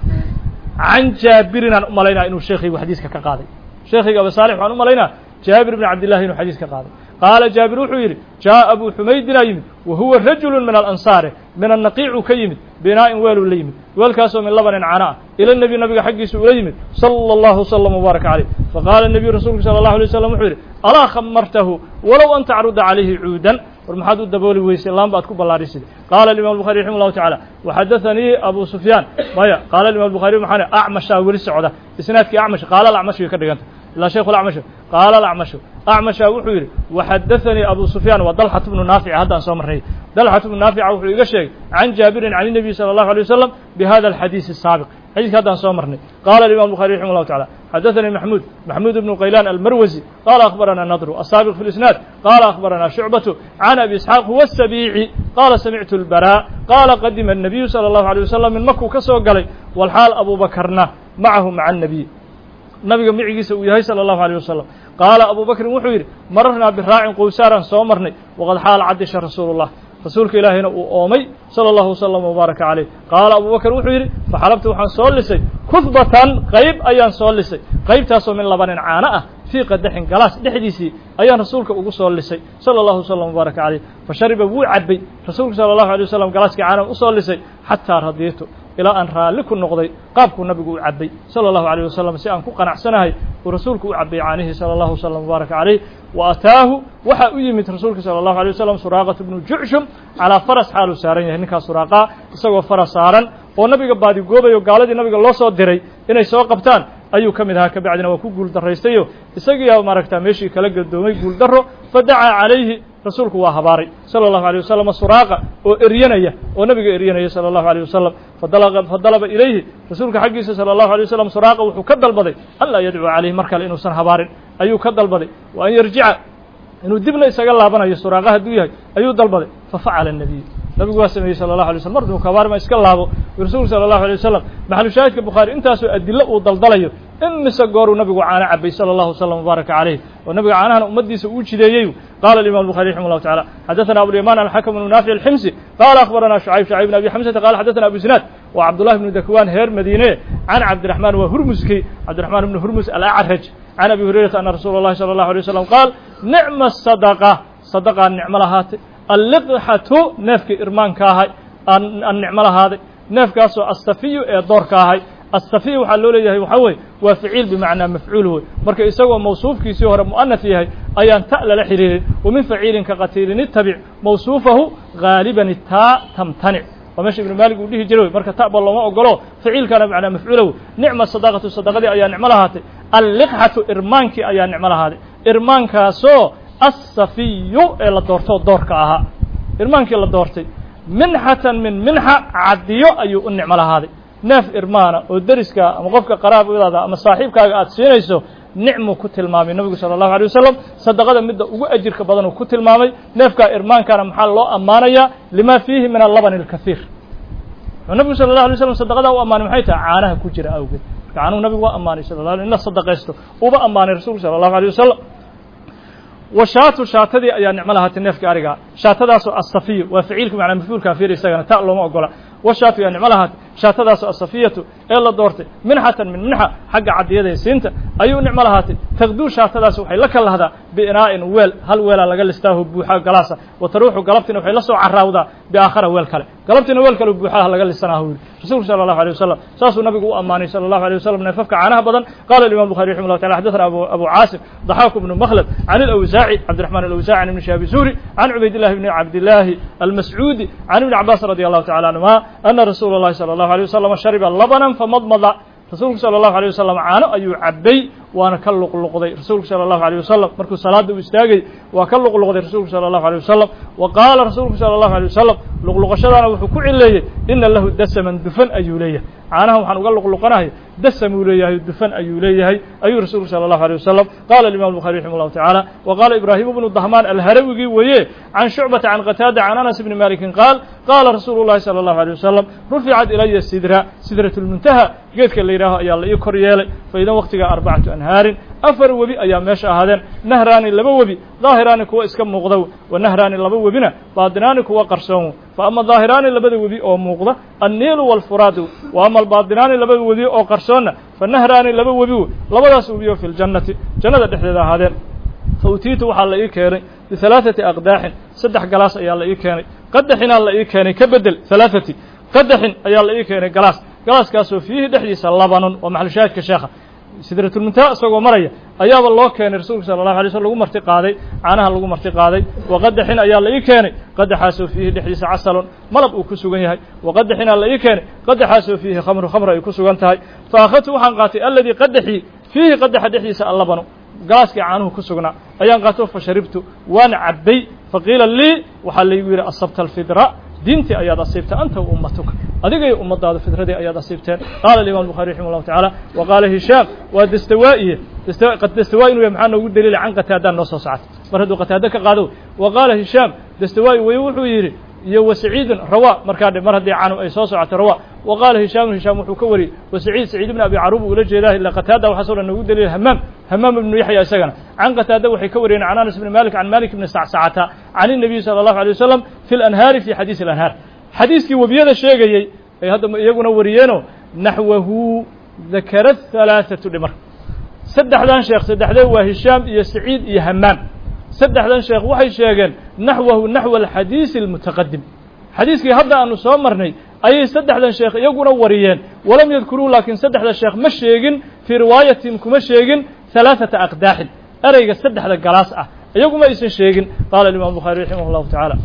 can jaabirinaan u malaynaa inuu sheekhaygu xadiiska ka qaaday sheekhayga aba saalix waxaan u malaynaa jaabir bn cabdillahi inuu xadiis ka qaaday qaala jaabir wuxuu yidhi jaaءa abuu xumaydinaa yimid wa huwa rajulu min alansaari min annaqiicuu ka yimid binaa'in weeluu la yimid weelkaasoo min labanin cana ah ila nebi nabiga xaggiisa ula yimid sala allahu wasalam mubaaraka calayh faqaala nebiyu rasuulku sala allahu alay wasalam wuxuu yidhi alaa khamartahu walow an tacruda calayhi cuudan war maxaad u dabooli weysay laanba aad ku ballaarisid qaala imam الbuخarي raximah الlahu taعalى waxadaثanii abu sufyaan maya qaala imam الbuخarي maxaa acmashaa weli socda isnaadkii acmash qaala alacmash way ka dhiganta ilaa shaykhu alacmash qaala alacmashu acmashaa wuxuu yidhi waxadaثanii abu sufyaan waa dalxat bnu naafic haddaan soo marnay dalxat bnu naafica wuxuu iga sheegay can jaabirin can الnabiy salى الlahu عalيه wasalam bihada alxadiiث الsaabiq xadiiska haddaan soo marnay qaala imam الbuخarي raximah الlahu taعalى xadaثanii maxmuud bnu qaylaan almarwasi qaala akhbarana nadru asaabiq fi اlisnaad qaala akhbarana shucbatu can abi isxaaq huwa الsabiici qaala samictu اlbarا qaala qadima الnabiyu salى الlahu عalيه wasalam min makuu ka soo galay walxaal abu bakarna macahu maca الnabiy nabiga micigiisa uu yahay salى الlahu عalيه wasalam qaala abu bakrin wuxuu yidhi mararnaa biraacin qowsaaraan soo marnay waqad xaala cadisha rasuulu الlah rasuulka ilaahayna uu oomay salى الlahu wasalam mubaaraka calayh qaala abu bakr wuxuu yidhi faxalabtu waxaan soo lisay kudbatan qayb ayaan soo lisay qaybtaasoo min labanin caano ah fii qadaxin galaas dhexdiisii ayaan rasuulka ugu soo lisay salى الlahu wasalam mubaaraka calayh fashariba wuu cabbay rasuulku salى الlahu عalيه wasalam galaaskii caanaan usoo lisay xataa radiitu ilaa aan raalli ku noqday qaabkuu nabigu u cabbay salى الlahu عalيه wasalam si aan ku qanacsanahay uu rasuulku u cabbay caanihii salى الlahu wasalam mubaaraka calayh wa ataahu waxaa u yimid rasuulka salى الlahu عalيه wasalam suraaqatu bnu jucshum calaa faras xaaluu saaran yahay ninkaas suraaqaa isagoo faras saaran oo nabiga baadigoobayo gaaladii nabiga loo soo diray inay soo qabtaan ayuu ka mid ahaa kabacdina waa ku guul darraystayo isagiiyaa maaragtaa meeshii kala gadoomay guul darro fadacaa calayhi rasuulku waa habaaray salى الlahu عalيه wasalam suraaqa oo eryanaya oo nabiga eryanaya salى الlahu عalيه wasalam fadalaba ilayhi rasuulka xaggiisa salى الlahu عalيه wasalam suraaqa wuxuu ka dalbaday an laa yadcuu calayhi mar kale inuusan habaarin ayuu ka dalbaday wa an yarjica inuu dibna isaga laabanayo suraaqa hadduu yahay ayuu dalbaday fafacala الnabiy nabigu waa sameeyey salى الlahu عalيه waslm mar duu kabaarma iska laabo rasuulku salى الlahu عalيه wasalam maxalu shaahidka bukhaari intaasoo adilo uu daldalayo imise gooruu nabigu caano cabbay salى الlahu wasalam mubaaraka calayh oo nabiga caanahana ummaddiisa uu jideeyey qaala imam الbuخarي raximah الlahu taعalى xadaثana abulyaman alxakm bnu naafic alximsi qaala akhbarana shucayb bn abi xamsata qala xadaثana abu isnaad wa cabdullahi bnu dakwaan heer madiine can cabdiraxmaan waa hurmuski cabdiraxmaan bnu hurmus alacraj can abi hurayrata ana rasuula اllahi salى الlahu عalيه wasalam qaal nicma sadqa sadaqaa nicmo lahaatay alliqxatu neefkii irmaanka ahay aan nicmo lahaaday neefkaasoo astafiyu ee doorka ahay astafiy waxaa loo leeyahay waxaa weye waa ficiil bimacnaa mafcuul wey marka isagoo mawsuufkiisii hore mu'anaf yahay ayaan ta lala xiriirin wa min faciilin ka qatiilin itabic mawsuufahu gaaliban taa tamtanic waa meesha ibnu maalig uu dhihi jiray marka ta'ba looma ogolo ficiilkana macnaa mafcuula wey nicma sadaqatu sadaqadii ayaa nicmo lahaatay alliqxatu irmaankii ayaa nicmo lahaaday irmaankaasoo asafiyu ee la doortoo doorka ahaa irmaankii la doortay minxatan min minxa caddiyo ayuu u nicmo lahaaday neef irmaana oo deriskaa ama qofka qaraabadaada ama saaxiibkaaga aad siinayso nicmuu ku tilmaamay nabigu salى الlahu عalيه wasalam sadaqada midda ugu ajirka badan uu ku tilmaamay neefkaa irmaankana maxaa loo ammaanayaa lima fiihi min allaban اlkahiir nabigu salى الlahu عalيه wasalam sadaqadaa u ammaanay maxay tahay caanaha ku jira awgeed marka canuhu nabigu waa ammaanay sal in la sadaqaysto uba ammaanay rasulku salى الlahu عalيه wasalam washaatu shaatadii ayaa nicmo lahaatay neefkii arigaa shaatadaasoo asafiyu waa ficiilka macnaa mafcuulkaa fiir isagana ta looma ogola washaatu yaa nicmo lahaatay shaatadaas asafiyatu ee la doortay minxatan min minxa xagga cadiyada ee siinta ayuu nicmo lahaatay taqduu shaatadaas waxay la kalahdaa biinaa'in weel hal weelaa laga listaaho buuxa galaasa wa taruuxu galabtiina waxay la soo carraawdaa biaakhara weel kale galabtiina weel kale buuxaha laga lisanaahu yidhi rasuulku sala allahu alay wasalam saasuu nabigu u ammaanay sala allahu alay wasalam neefafka caanaha badan qaala imam bukhari raximah llah tacala xadathana abu caasim ضحاك بن مخلد عن الأوزاعي عبد الرحمن الأوزاعي عن ابن شهاب الزهري عن عبيد الله بن عبد الله المسعودي عن ابن عباس رضي الله تعالى عنهما أن رسول الله صلى الله عليه وسلم شرب لبنا فمضمض rasuulku salى الlahu عalيه wasalam caano ayuu cabay waana ka luqluqday rasuulku salى الlahu عalيه wasalam markuu salaada u istaagay waa ka luqluqday rasuulku salى الlahu عalيه wasalam wa qaala rasuulku salى الlahu عalيه wasalam luqluqashadaana wuxuu ku cileeyey ina lahu dasaman dufan ayuu leeyahay caanaha waxaan uga luqluqanahay dasamuu leeyahay dufan ayuu leeyahay ayuu rasuulku salى الlahu عalيه wasalam qala imam الbuخarي raximah الlahu taعalى wa qaala ibrahim bnu dahmaan alharawigii weeye can shucbata can qataada can anas bni malikin qaal qaala rasuulu الlahi salى الlahu عalيه wasalam ruficat ilaya sidraة اlmuntaha geedka la yidhaaho ayaa la ii kor yeelay faidan waqtigaa arbacatu anhaarin afar webi ayaa meesha ahaadeen nahraani laba webi daahiraani kuwa iska muuqda wa nahraani laba webina baadinaani kuwa qarsoon fa ama daahiraani labada webi oo muuqda anniilu waalfuraadu wa ama albaadinaani labada webi oo qarsoonna fa nahraani laba webi labadaas webiyo fi ljannati jannada dhexdeeda ahaadeen fa utiitu waxaa la ii keenay bihalaaثati aqdaaxin saddex galaas ayaa la ii keenay qadaxinaa la ii keenay ka bedel halaaثati qadaxin ayaa la ii keenay galaas galaaskaasoo fiihi dhexdiisa labanun waa maxalushaahidka sheekha sidratulmuntaha isagoo maraya ayaaba loo keenay rasuulka sala allahu alay slm lagu marti qaaday caanaha lagu marti qaaday waqadaxin ayaa la ii keenay qadaxaasoo fiihi dhexdiisa casalun malab uu ku sugan yahay waqadaxinaa la ii keenay qadaxaasoo fiihi khamra ay ku sugan tahay fa akhadtu waxaan qaatay alladii qadaxii fiihi qadaxa dhexdiisa allabanu galaaskii caanuhu ku sugnaa ayaan qaato fa sharibtu waan cabbay faqiila lii waxaa laygu yidhi asabta alfidra diintii ayaad asiibtay anta wa ummatuka adiga iyo ummadaada fidradii ayaad asiibteen qaala imam الbuخarي raximah الlahu taعalى wa qaala hishaam waa dastawaa'iye dastawaa'i inu yahay maxaa noogu daliilay can qataadaan noo soo socotay mar hadduu qataado ka qaado wa qaala hishaam dastawaa'i weye wuxuu yidhi iyo wasaciidun rawa markaa dhe mar haddii canu ay soo socotay rawa wa qaala hishaam wuxuu ka wariyey wasaciid saciid ibn abi caruub ula jeedaa ila qataada waxaasoo dhan noogu daliilay hamaam ibnu yaxya isagana can qataada waxay ka wariyeen can anas bni malik can malik ibni sacsacata can الnabiy salى الlahu عalيه wasalam fi اlanhaari fi xadiisi اlanhaar xadiiskii webiyada sheegayey ay hadda iyaguna wariyeenoo naxwahu dakara halaaثatu dhimar saddexdan sheekh saddexdee waa hishaam iyo saciid iyo hamaam saddexdan sheekh waxay sheegeen naxwahu naxwa alxadiisi اlmutaqadim xadiiskii hadda aanu soo marnay ayay saddexdan sheekh iyaguna wariyeen walam yadkuruu laakiin saddexda sheekh ma sheegin fii riwaayatin kuma sheegin halaaثata aqdaaxin ereyga saddexda galaas ah iyaguma aysan sheegin qaala imam الbuخarي raximah الlahu taعalى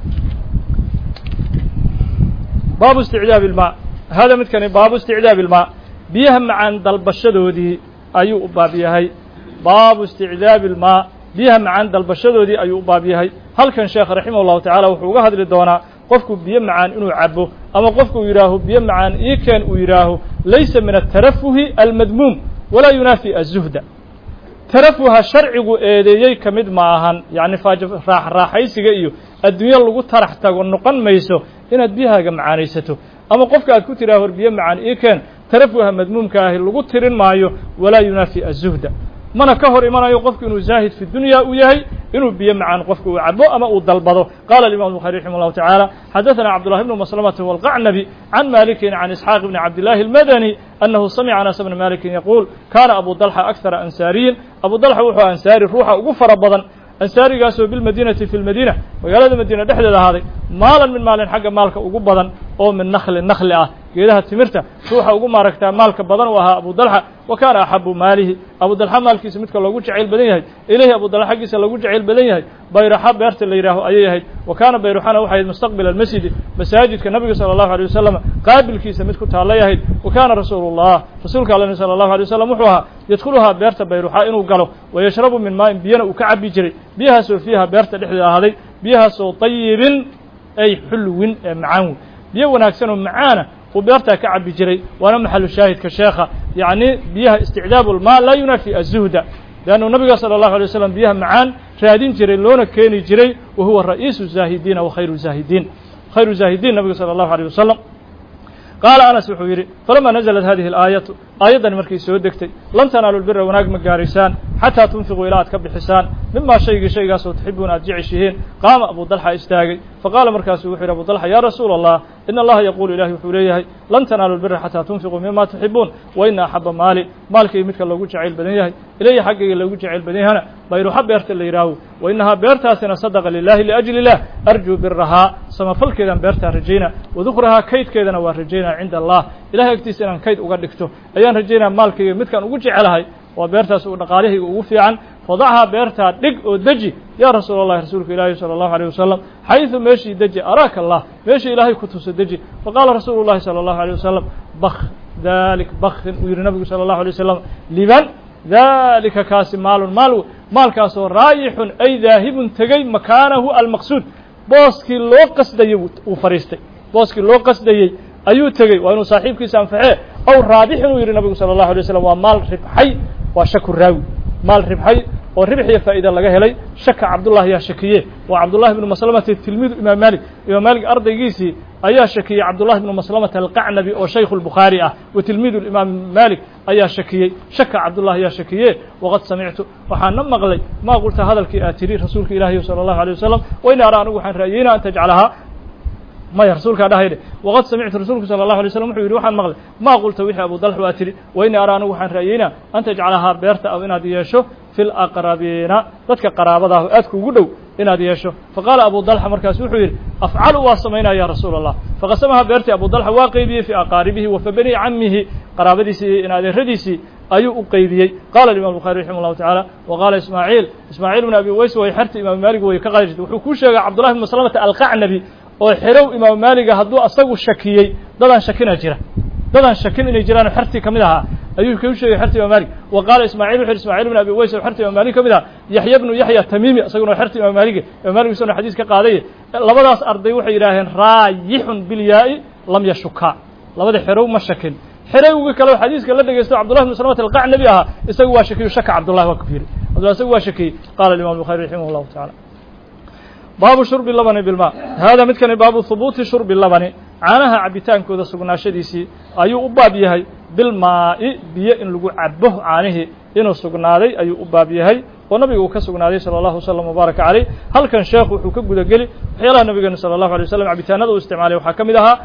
baabu isticdaabi ilmaa hada midkani baabu isticdaabi ilmaa biyaha macaan dalbashadoodii ayuu u baab yahay baabu isticdaabi ilmaa biyaha macaan dalbashadoodii ayuu u baab yahay halkan sheekh raximah الlahu taعala wuxuu uga hadli doonaa qofku biyo macaan inuu cabo ama qofku yidhaaho biyo macaan ii keen uu yidhaaho laysa min atarafuhi almadmuum walaa yunaafi aلzuhda tarafuha sharcigu eedeeyey ka mid ma ahan yacni raaxaysiga iyo adduunyo lagu tarax tago noqon mayso inaad biyahaaga macaanaysato ama qofka aad ku tidhaha hor biyo macaan ii keen tarafuha madmuumka ahi lagu tirin maayo walaa yunaafi aلzuhda mana ka hor imanayo qofku inuu zaahid fi dunya uu yahay inuu biyo macaan qofku uu cabo ama uu dalbado qaala imam الbuخarي raximah الlahu taعalى xadaثana cabdullahi bnu maslamata wاlqacnabi can malikin can isxaaq bni cabdillahi اlmadani annahu samica anas bna malikin yaquul kana abu dalxa akara ansaariyin abu dalxa wuxuu ansaari ruuxa ugu fara badan ansaarigaasoo bilmadinati fi lmadiina magaalada madiina dhexdeeda ahaaday maalan min maalin xagga maalka ugu badan oo min nakli ah geedaha timirta ruuxa ugu maaragtaa maalka badan uu ahaa abu dalxa wa kaana axabu maalihi abu dalxa maalkiisa midka loogu jacayl badan yahay ilayhi abu dalxa xaggiisa loogu jacayl badan yahay bayraxa beerta la yidhaaho ayay ahayd wa kaana bayruxana waxay ahayd mustaqbila almasjidi masaajidka nabiga salى الlahu عalيه wasalam qaabilkiisa mid ku taallay ahayd wa kaana rasuulu الlah rasuulka allana salى الlahu عalيه wasalam wuxuu ahaa yadkhuluhaa beerta bayruxa inuu galo wayashrabu min maain biyana uu ka cabi jiray biyahaasoo fiiha beerta dhexdeeda ahaaday biyahaasoo طayibin ay xulwin ee macaan biyo wanaagsan oo macaana uu beertaa ka cabi jiray waana maxalu shaahidka sheekha yacni biyaha isticdaabu lmaa laa yunaafi aلzuhda leannu nabiga salى الlahu عalيه wasalam biyaha macaan raadin jiray loona keeni jiray wa huwa ra'iisu zaahidiina wa khayru zaahidiin nabiga salى الlahu عalيه wasalam qaala anas wuxuu yidhi falama naزlat hadihi اlaayaةu aayaddan markay soo degtay lan tanaalu lbira wanaag ma gaaraysaan xataa tunfiquu ilaa aad ka bixisaan mimaa shaygaasoo tuxibuuna aad jeceshihiin qaama abu dalxa istaagay faqaala markaasuu wuxuu yidhi abu dalxa yaa rasuula allah in allaha yaquulu ilahi wuxuu leeyahay lan tanaalu lbira xataa tunfiquu mima tuxibuun wa ina axaba maali maalkayga midka loogu jacayl badan yahay ilaya xaggayga loogu jacayl badan yahana bayruxa beerta la yidhaaho wa inahaa beertaasina sadaqa lilahi liajli illah arjuu birahaa samafalkeedaan beertaan rajaynaa wadukrahaa kaydkeedana waa rajaynaa cinda allah ilahay agtiisa inaan kayd uga dhigto ayaan rajaynaa maalkayga midkaan ugu jecelahay waa beertaas uu dhaqaalihayga ugu fiican fadachaa beertaa dhig oo deji yaa rasuula allahi rasuulka ilaahi sala allahu alayh wasalam xayثu meeshii deji araaka allah meeshii ilaahay ku tuso deji faqaala rasuulu llahi salى allahu alيyه wasalam bak dalik bakin uu yihi nabigu salى allahu alay wasalam liban dalika kaasi maalkaasoo raayixun ay daahibun tegey makaanahu almaqsuud booskii loo qasdayey uu fadhiistay booskii loo qasdayey ayuu tegey waa inuu saaxiibkiisa anfaxee aw raabixin uu yihi nabigu salى allahu alay wasalam waa maal ribxay waa shaku raawi maal ribxay oo ribx iyo faa'iida laga helay shaka cabdullah yaa shakiye waa cabdullahi ibnu maslamata tilmiidu imaam maalik ardaygiisii ayaa shakiyey cabdullahi ibnu maslamata alqacnabi oo shaykhu lbukhaari ah wa tilmiidu imaam maalik ayaa shakiyey shaka cabdullah yaa shakiye waqad samictu waxaana maqlay maa qulta hadalkii aad tiri rasuulka ilaahi salى allahu alيه wasalam wayna ara anigu waxaan ra'yeynaa an tajcalahaa maya rasuulkaa dhahayde waqad samictu rasuulku salى الlahu alay slam wuxuu yidhi waxaan maqlay maa qulta wixii abu dalx waa tidhi wayni ara anigu waxaan ra'yeynaa an tajcalahaa beerta aw inaad yeesho fi laqrabiina dadka qaraabadaah aadka ugu dhow inaad yeesho faqaala abu dalxa markaas wuxuu yidhi afcalu waa samaynaya ya rasuula allah faqasamaha beertii abu dalxa waa qeybiyey fii aqaaribihi wa fi bani camihi qaraabadiisii iyo in adeeradiisii ayuu u qeybiyey qala imam bukhari raximah llahu tacaala wa qaala ismaaciil bn abi uways way xerti imaam maalig way ka qaadi jirtay wuxuu kuu sheegay cabdullahi bn maslamata alqacnabi oo xerow imaam maaliga hadduu asagu shakiyey dadaan shakina jira dadaan shakin inay jiraan xertii ka mid ahaa ayuu ku sheegay xertii imaam maalik wa qaala ismaaciil wuxuu ismaaciil ibn abi uways oo xertii imaam maalik ka mid ahaa yaxya ibnu yaxya tamiimi isaguna xertii imaam maalik isaguna xadiis ka qaaday labadaas arday waxay yidhaaheen raayixun bilyaa'i lam yashuka labada xerow ma shakin xerowgii kale xadiiska la dhegeysto cabdullahi ibn salamat alqacnabi ahaa isagu waa shakiyo shaka cabdullahi waa kafiri cabdullahi isagu waa shakiyey qaala imam bukhari raximah llahu tacaala baabu shurbi labani bilma hada midkani baabu hubuuti shurbi labani caanaha cabitaankooda sugnaashadiisii ayuu u baab yahay bilmaa'i biyo in lagu cabo caanihii inuu sugnaaday ayuu u baab yahay oo nabiga uu ka sugnaaday salى اllahu wslam wbaaraka caleyh halkan sheekhu wuxuu ka gudageli waxyaalaha nabigeena salى اllahu alay waslam cabitaanada uu isticmaalay waxaa ka mid ahaa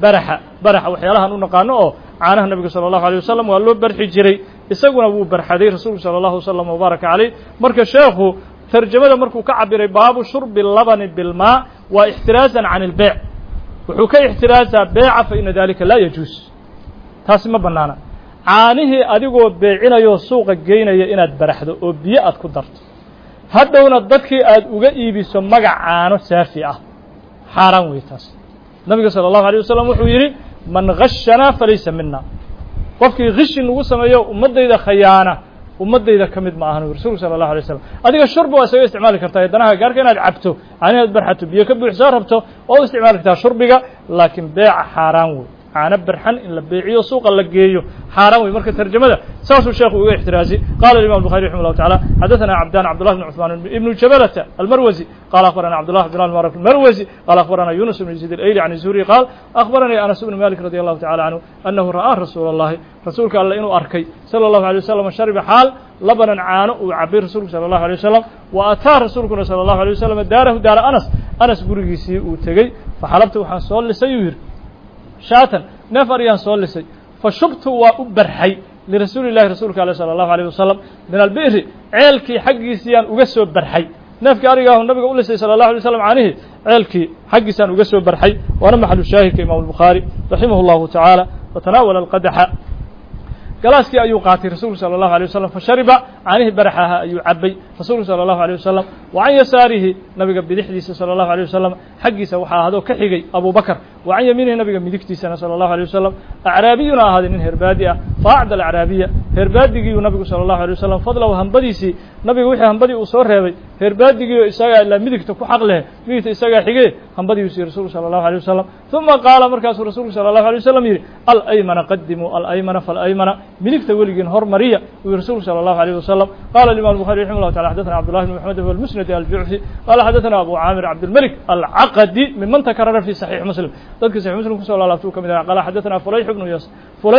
baraxa waxyaalahan u naqaano oo caanaha nabiga salى اllahu alيه wasalam waa loo barxi jiray isaguna wuu barxaday rasuulku salى اllahu wslam wbaaraka caleyh marka sheekhu tarjamada markuu ka cabiray baabu shurbi labani bilmaa waa ixtiraazan can اlbeyc wuxuu ka ixtiraazaa beeca fa ina dalika laa yajuus taasi ma banaana caanihii adigoo beecinayoo suuqa geynaya inaad baraxdo oo biyo aad ku darto hadhowna dadkii aad uga iibiso magac caano saafi ah xaaraan wey taas nabiga salى الlahu alيه wasalam wuxuu yidhi man gashanaa falaysa mina qofkii gishi nagu sameeyo ummaddayda khayaana ummaddayda ka mid ma ahan rasulku salى الlahu alay slam adiga shurbi waa isaga isticmaali kartaa danaha gaarka inaad cabto caanihi ad barxato biyo ka buuxsoo rabto oo u isticmaali kartaa shurbiga laakiin beeca xaaraan wey caano barxan in la beeciyo suuqa la geeyo xaaraan wey marka tarjamada saasuu sheekhu uga ixtiraazay qala imam الbuخarي raximah الlahu taعala xadaثana cabdan cabdالlah بn cثmaan ibn jabalata almarwazi qala akhbarana cabdالlah bn mbark almarwazi qala akhbarana yunus bn yazid اlayli can الzuhri qaal akhbaranii anas bn malik radi allahu tacala canhu anahu ra'aa rasuula اllahi rasuulka alle inuu arkay salى الlahu alيه wasalam shariba xaal labanan caano uu cabay rasuulku salى الlahu alيه wasalam wa ataa rasuulkuna salى الlahu alيه wasalam daarahu daara anas gurigiisii uu tegey faxalabta waxaan soo lisay uu yidhi shaatan neef aryaan soo lisay fa shubtu waa u barxay lirasuuli llahi rasuulka ale salى الlahu alيه wasalam min albiri ceelkii xaggiisiyaan uga soo barxay neefkii arigaahu nabiga u lisay salى الlahu alay slam caanihi ceelkii xaggiisaan uga soo barxay waana maxalu shaahidka imam الbukhaari raximah اllahu tacaala fatanaawala alqadaxa galaaskii ayuu qaatay rasuulku salى الlahu alيه wasalam fashariba caanihii baraxaha ayuu cabay rasuulku salى الlahu alيه wasalam wa can yasaarihi nabiga bidixdiisa salى الlahu alيه wasalam xaggiisa waxaa ahadoo ka xigay abu bakr wa can yamiinihi nabiga midigtiisana salى الlahu alيه wasalam acraabiyuna ahaaday nin herbaadi ah faacda alacraabiya herbaadigiyuu nabigu salى الlahu alيه wasalam fadlahu hambadiisii nabiga wixii hambadii uu soo reebay herbaadigii isagaa ilaa midigta ku xaq leh midigta isagaa xigee hambadii uu siiyey rasuulku salى الlahu alيه wasalam uma qaala markaasuu rasuulku salى الlahu alيه wasalam yidhi alaymana qadimuu alaymana faalaymana midigta weligiin hormariya uu yihi rasuulku salى الlahu alيه wasalam qala imam الbuخarي raximah الlahu taala xadaثana cabdالlahi bn mxamed huwa almusnadi aljucfi qala xadaثana abu caamir cabdilmalik alcaqadi miman takarara fi صaxiix muslim dadka saxiix muslim kusoo laalaabtuu ka mid aha qala xadaثana fulayx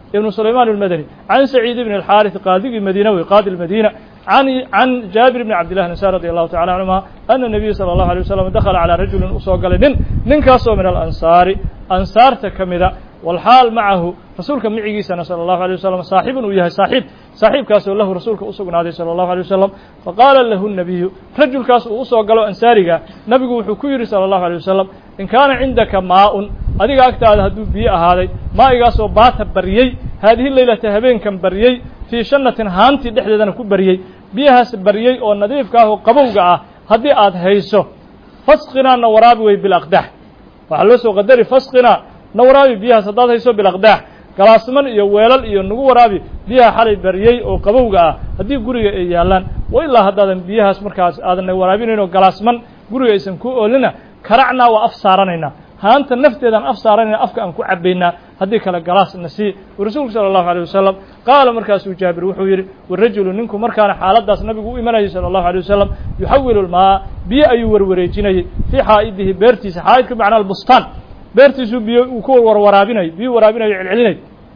بن سليمان المدني عن سعيد بن الحارث قاضي المدينة وقاضي المدينة عن جابر بن عبد الله الأنصاري رضي الله تعالى عنهما أن النبي صلى الله عليه وسلم دخل على رجل أسوقل ننكاسو من الأنصار أنصار تكمدا والحال معه رسولك معي صلى الله عليه وسلم صاحب وياه صاحب كاسو له رسولك أسوقنا صلى الله عليه وسلم فقال له النبي رجل كاسو أسوقل أنصارك نبي وحكير صلى الله عليه وسلم إن كان عندك ماء أديك أكتاد هدو بيئة هذا ما يقاسو بات بريي هذه الليلة هبين كم بريي في شنة هانتي دحدنا ku bariyay biyahaas bariyay oo nadiifka ah oo qabowga ah hadii aad hayso fasqina nawraabi way bil aqdah waxa loo soo qadari fasqina nawraabi biyahaas hadaad hayso bil aqdah galaasman iyo weelal iyo nagu waraabi biyaha xalay bariyay oo qabowga ah hadii guriga ay yaalaan way ilaa hadaadan biyahaas markaas aadan waraabinayno galaasman guriga aysan ku oolina karacna waa afsaaranayna haanta nafteedan afsaaranayna afka aan ku cabayna hadii kala galaas nasi rasuulku sallallahu alayhi wasallam qaal markaas uu jaabir wuxuu yiri warajulu ninku markaana xaaladaas nabigu u imanayay sallallahu alayhi wasallam yuhawilu almaa biyo ayuu warwareejinayay fi xaaidihi beertiisa xaaidka macna albustan beertiisu biyo uu ku warwaraabinay biyo waraabinay celcelinay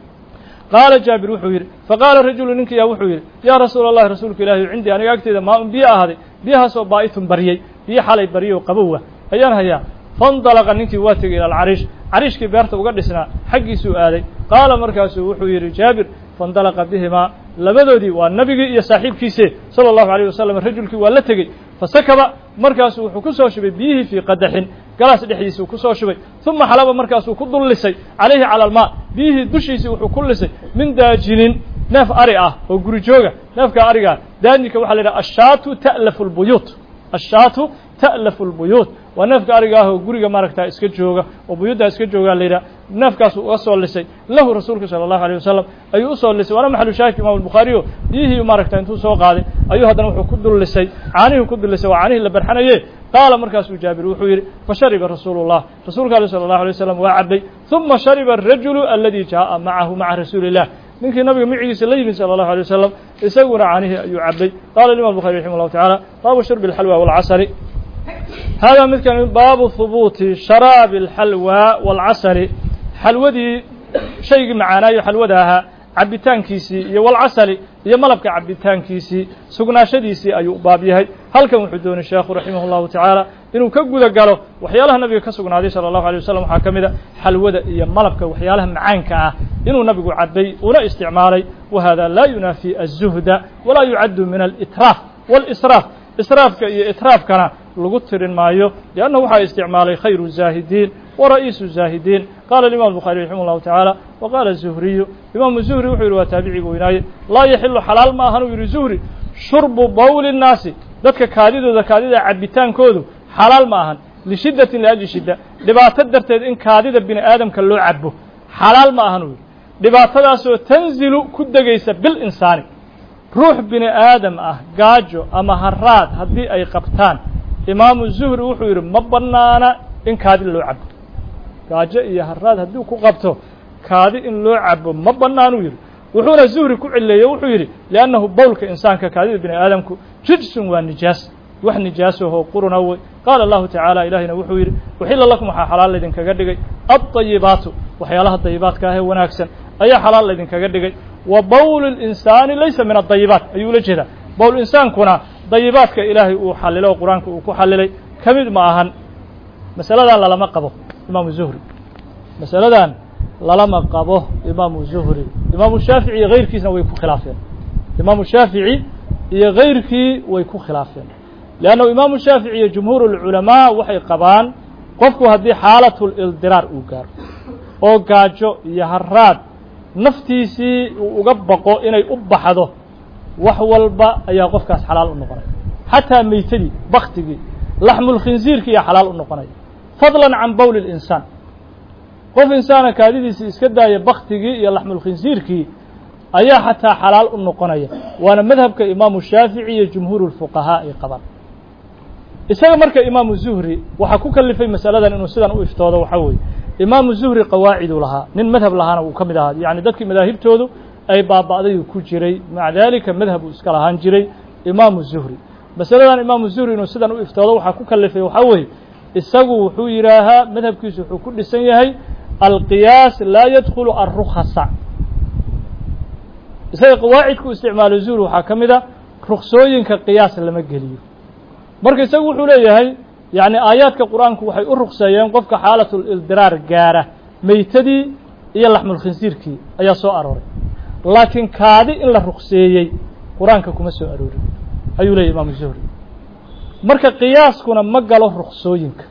qaal jaabir wuxuu yiri faqala rajulu ninka yaa wuxuu yiri ya rasuulallah rasuulka ilaahi cindi aniga agteeda ma biyo ahade biyahaas oo baa'itun bariyay biyo xalay bariyo qabowa ayaan hayaa فانطلق نينكي واتق إلى العريش عريشكي بيرته وقدسنا حقي سؤالي قال مركاسو وحوير جابر فانطلق بهما لبدودي والنبي يا صاحب كيسي صلى الله عليه وسلم الرجل كي ولتقي فسكب مركاسو وحكسو شبي بيه في قدح قلاس دحيسو كسو شبي ثم حلب مركاسو كدلسي عليه على الماء بيه دشيسي وحكلسي من داجلين ناف أريئة وقرجوغا نافك أريئة دانيك وحلنا الشاة تألف البيوت الشاة تألف البيوت ونافك أرجاه وجريجا ماركتا إسكتجوجا وبيودا إسكتجوجا ليرا نافكاس وصل لسي له رسولك صلى الله عليه وسلم أي وصل لسي وأنا محل شاهد إمام البخاري يهي ماركتا أنتو سوق هذا أيه هذا نوح كدر لسي عانيه كدر لسي وعانيه لبرحنا يه قال مركز جابر وحوير فشرب رسول الله رسولك صلى الله عليه وسلم وعبي ثم شرب الرجل الذي جاء معه مع رسول الله منك النبي معي صلى الله عليه وسلم يسوون عنه يعبي قال الإمام البخاري رحمه الله تعالى باب شرب الحلوى والعسل هذا مثل باب ثبوت شراب الحلوى والعسل حلودي شيء معنا يحلودها عبيتان كيسي والعسل يملك عبيتان كيسي سقنا شديسي أيو بابيهي هل كان وحدون الشيخ رحمه الله تعالى إنه كجودة قالوا وحيالها النبي كسقنا عليه صلى الله عليه وسلم حكمه حلودة يملك وحيالها معانك إنه نبي عبي ولا استعمالي وهذا لا ينافي الزهد ولا يعد من الإتراف والإسراف إسرافك إتراف كان لغتر مايو لأنه وحى استعمالي خير الزاهدين ورئيس الزاهدين قال الإمام البخاري رحمه الله تعالى وقال الزهري إمام الزهري وحير وتابعي ويناي لا يحل حلال ما هنو الزهري شرب بول الناس ذاتك كاديد وذكاديد عبتان كودو حلال ما هن لشدة لأجل شدة لبعتد درتد إن كاديد بن آدم كاللو عبه حلال ما هنو لبعتد أسو تنزل كدقيس بالإنسان روح بن آدم قاجو أما هراد هدي أي قبطان إمام الزهري وحير مبنانا إن كادي اللو عب قاجو إيا هراد هدي كو قبطو كادي إن لو عب مبنانا وير وحونا الزهري كو علي وحير لأنه بولك إنسان كادي بن آدم كو ججس ونجاس وح نجاسه قرنا قال الله تعالى إلهنا وحير وحل لكم حلال لدين كقدقي الطيبات وحيالها الطيبات كاهي وناكسن أي حلال لدين كقدقي وبول الإنسان ليس من الطيبات أيوة جدا بول الإنسان كنا طيبات كإلهي وحلله وقرآنك وحلله كمد معهن مسألة لا لما قبه إمام الزهري مسألة لا لما قبه إمام الزهري إمام الشافعي غير كيسنا ويكون خلافين إمام الشافعي غير كي ويكون خلافين لأنه إمام الشافعي جمهور العلماء وحي قبان قفكو هذه حالة الإلدرار أو قاجو يهراد naftiisii uu uga baqo inay u baxdo wax walba ayaa qofkaas xalaal u noqonay xataa meeytadii baktigii laxmul khinziirki ayaa xalaal u noqonay fadlan can bawl al-insaan qof insaana kaadidiisii iska daaya baktigii iyo laxmul khinziirkii ayaa xataa xalaal u noqonaya waana madhabka imaamu shaafici iyo jumhuuru lfuqahaa ay qabaan isaga marka imaamu zuhri waxaa ku kalifay masaladan inuu sidan u iftoodo waxaa weeye إمام الزهري قواعد لها من مذهب لها وكمل هذا يعني ذلك مذاهب تودو أي بعضي كجري مع ذلك مذهب إسكالهان جري إمام الزهري بس لذا إمام الزهري إنه سدن افتضوا وحكوا كلفه وحوي السقو حويراها مذهب كيسو كل سنة هي القياس لا يدخل الرخصة isaga qawaacidku isticmaalo zuhri waxaa ka mid a ruksooyinka qiyaas lama geliyo marka isagu wuxuu leeyahay yani aayaadka qur-aanku waxay u rukseeyeen qofka xaalatul ildiraar gaara meytadii iyo laxmulkhinsiirkii ayaa soo arooray laakiin kaadi in la rukseeyey qur-aanka kuma soo aroorin ayuu leeyahy imaamu zuhri marka qiyaaskuna ma galo ruksooyinka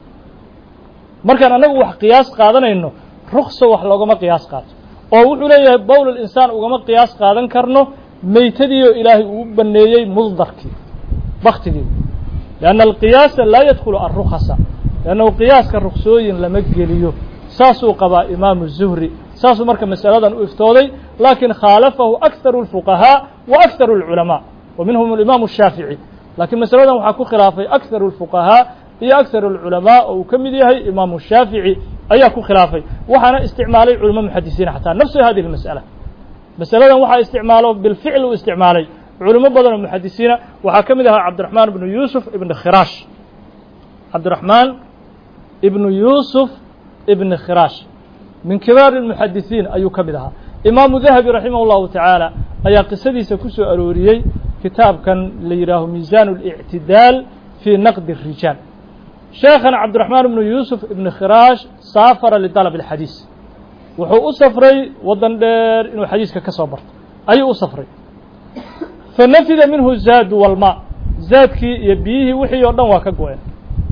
markaan annagu wax qiyaas qaadanayno rukso wax loogama qiyaas qaato oo wuxuu leeyahay bowlul insaan ugama qiyaas qaadan karno meytadii oo ilaahay uu baneeyey muldarkii baktigii lianna alqiyaasa laa yadkhulu alrukhasa liannahu qiyaaska ruksooyin lama geliyo saasuu qabaa imaamu zuhri saasuu marka masaladan u iftooday laakiin khaalafahu akharu اlfuqahaa wa akharu اlculamaa wa minhum alimaamu الshaafici laakiin masaladan waxaa ku khilaafay akharu اlfuqahaa iyo akharu اlculamaa oo uu ka mid yahay imaamu shaafici ayaa ku khilaafay waxaana isticmaalay culamo muxadisiina xataa nafsu hadihi اlmas'ala masaladan waxaa isticmaalo bilficl uu isticmaalay culimo badan oo muxadisiina waxaa ka mid ahaa cabdiraxmaan ibnu yuusuf ibn khiraash cabdiraxmaan ibnu yuusuf ibn khiraash min kibaar اlmuxadisiin ayuu ka mid ahaa imaamu dahabi raximah اllahu tacaala ayaa qisadiisa ku soo arooriyey kitaabkan la yidhaaho miisaan اlictidaal fii naqdi الrijaal sheekhan cabdiraxmaan ibnu yuusuf ibn khiraash saafara lidalab اlxadiis wuxuu u safray waddan dheer inuu xadiiska ka soo barto ayuu u safray fanafida minhu zaadu walmaa zaadkii iyo biyihii wixii oo dhan waa ka go-een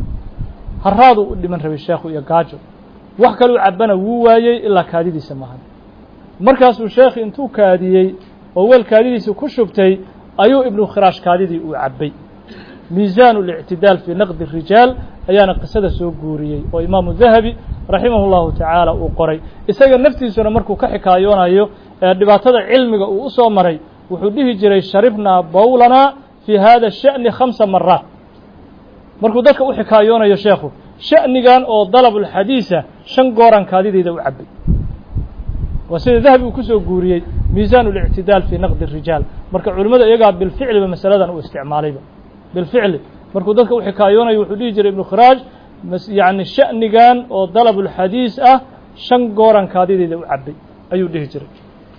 haraaduu u dhiman rabay sheekhu iyo gaajo wax kaluu cabbana wuu waayey ilaa kaadidiisa maahan markaasuu sheekhi intuu kaadiyey oo weel kaadidiisa ku shubtay ayuu ibnu khiraash kaadidii uu cabbay miisaanu اlictidaal fii naqdi الrijaal ayaana qisada soo guuriyey oo imaamu dahabi raximah اllahu tacaala uu qoray isaga naftiisuna markuu ka xikaayoonayo ee dhibaatada cilmiga uu u soo maray wuxuu dhihi jiray sharibnaa bowlanaa fii hada الsha'ni 5 maraat markuu dadka u xikaayoonayo sheekhu sha'nigan oo dalabulxadiisa 5 gooran kaadideyda u cabbay waa sida dahabi uu ku soo guuriyey miisaan اlictidaal fii naqdi الrijaal marka culimmada iyagaa bilficliba masaladan uu isticmaalayba bilficli markuu dadka u xikaayoonayo wuxuu dhihi jiray ibnu khiraaj yani sha'nigan oo dalabulxadiis ah 5 gooran kaadideyda u cabbay ayuu dhihi jiray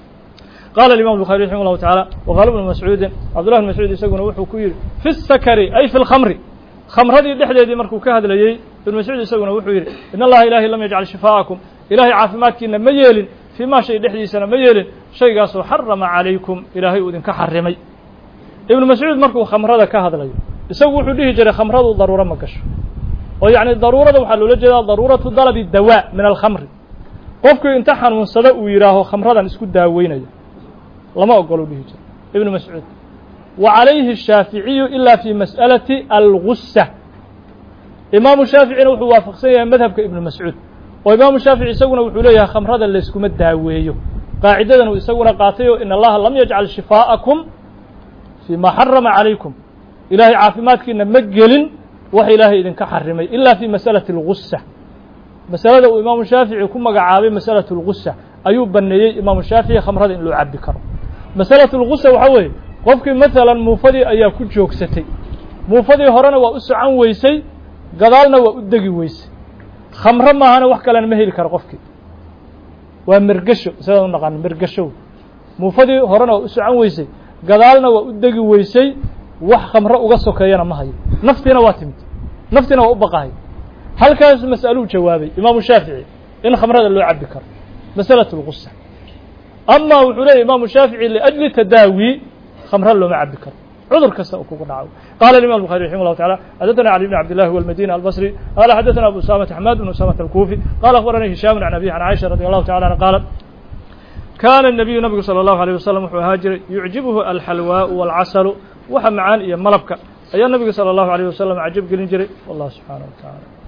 qaala imam الbuخarي raximah اllahu taعala waqaala ibnu mascuudin cabdullah bn mascuud isaguna wuxuu ku yidhi fi الsakri ay fi اlkhamri khamradii dhexdeedii markuu ka hadlayey ibnu mascuud isaguna wuxuu yidhi in allaha ilaahay lam yajcal shifaa'akum ilaahay caafimaadkiina ma yeelin fii ma shay dhexdiisana ma yeelin shaygaasoo xarama calaykum ilaahay uu idinka xarimay ibnu mascuud markuu khamrada ka hadlayo isagu wuxuu dhihi jiray khamradu daruuro ma gasho oo yacni daruurada waxaa loola jeedaa daruuratu dalabi dawaa min alkhamri qofkii inta xanuunsada uu yidhaaho khamradan isku daaweynayo lama ogolo dhihi jiro ibnu mascuud wa calayhi الshaaficiyu ila fi mas'alati algussa imaamu shaaficina wuxuu waafaqsan yahay madhabka ibnu mascuud oo imaamu shaafici isaguna wuxuu leeyahay khamrada layskuma daaweeyo qaacidadan uu isaguna qaatay oo in allaha lam yajcal shifaa'akum fii ma xarama calaykum ilaahay caafimaadkiina ma gelin wax ilaahay idinka xarimay ila fi mas'alati algussa masalada uu imaamu shaafici ku magacaabay mas'alatu algussa ayuu baneeyey imaamu shaafici khamrada in loo cabbi karo masalatu algussa waxaa weeye qofkii maalan muufadii ayaa ku joogsatay muufadii horena waa u socon weysay gadaalna waa u degi weysay khamro maahana wax kalena ma heli karo qofkii waa mergesho sidaan u naqaano mergeshow muufadii horena waa u socon weysay gadaalna waa u degi weysay wax khamro uga sokeeyana ma hayo naftiina waa timid naftiina waa u baqahay halkaas mas'aluu jawaabay imaamu shaafici in khamrada loo cabbi karo masalatu algussa ama wuxuu leeyahy imaamu shaafici liajli tadaawi khamra looma cabbi karo cudur kasta uu kugu dhaco qaala imam الbuخarي raximah الlahu taعala xadaثna cali bn cabd الlahi والmadini albصri qala xadaثna abu usamata xmad bn usamata alkufi qala akhbarani hishaam can abihi can caiشha radي allahu taعala anha qaalat kana الnabiyu nabigu salى الlahu عalيه wasalam wuxuu ahaa jiray yucjibuhu alxalwaaءu wاlcasalu waxa macaan iyo malabka ayaa nabiga salى الlahu عalيه wasalam cajab gelin jiray wallah subxanaه wa taعala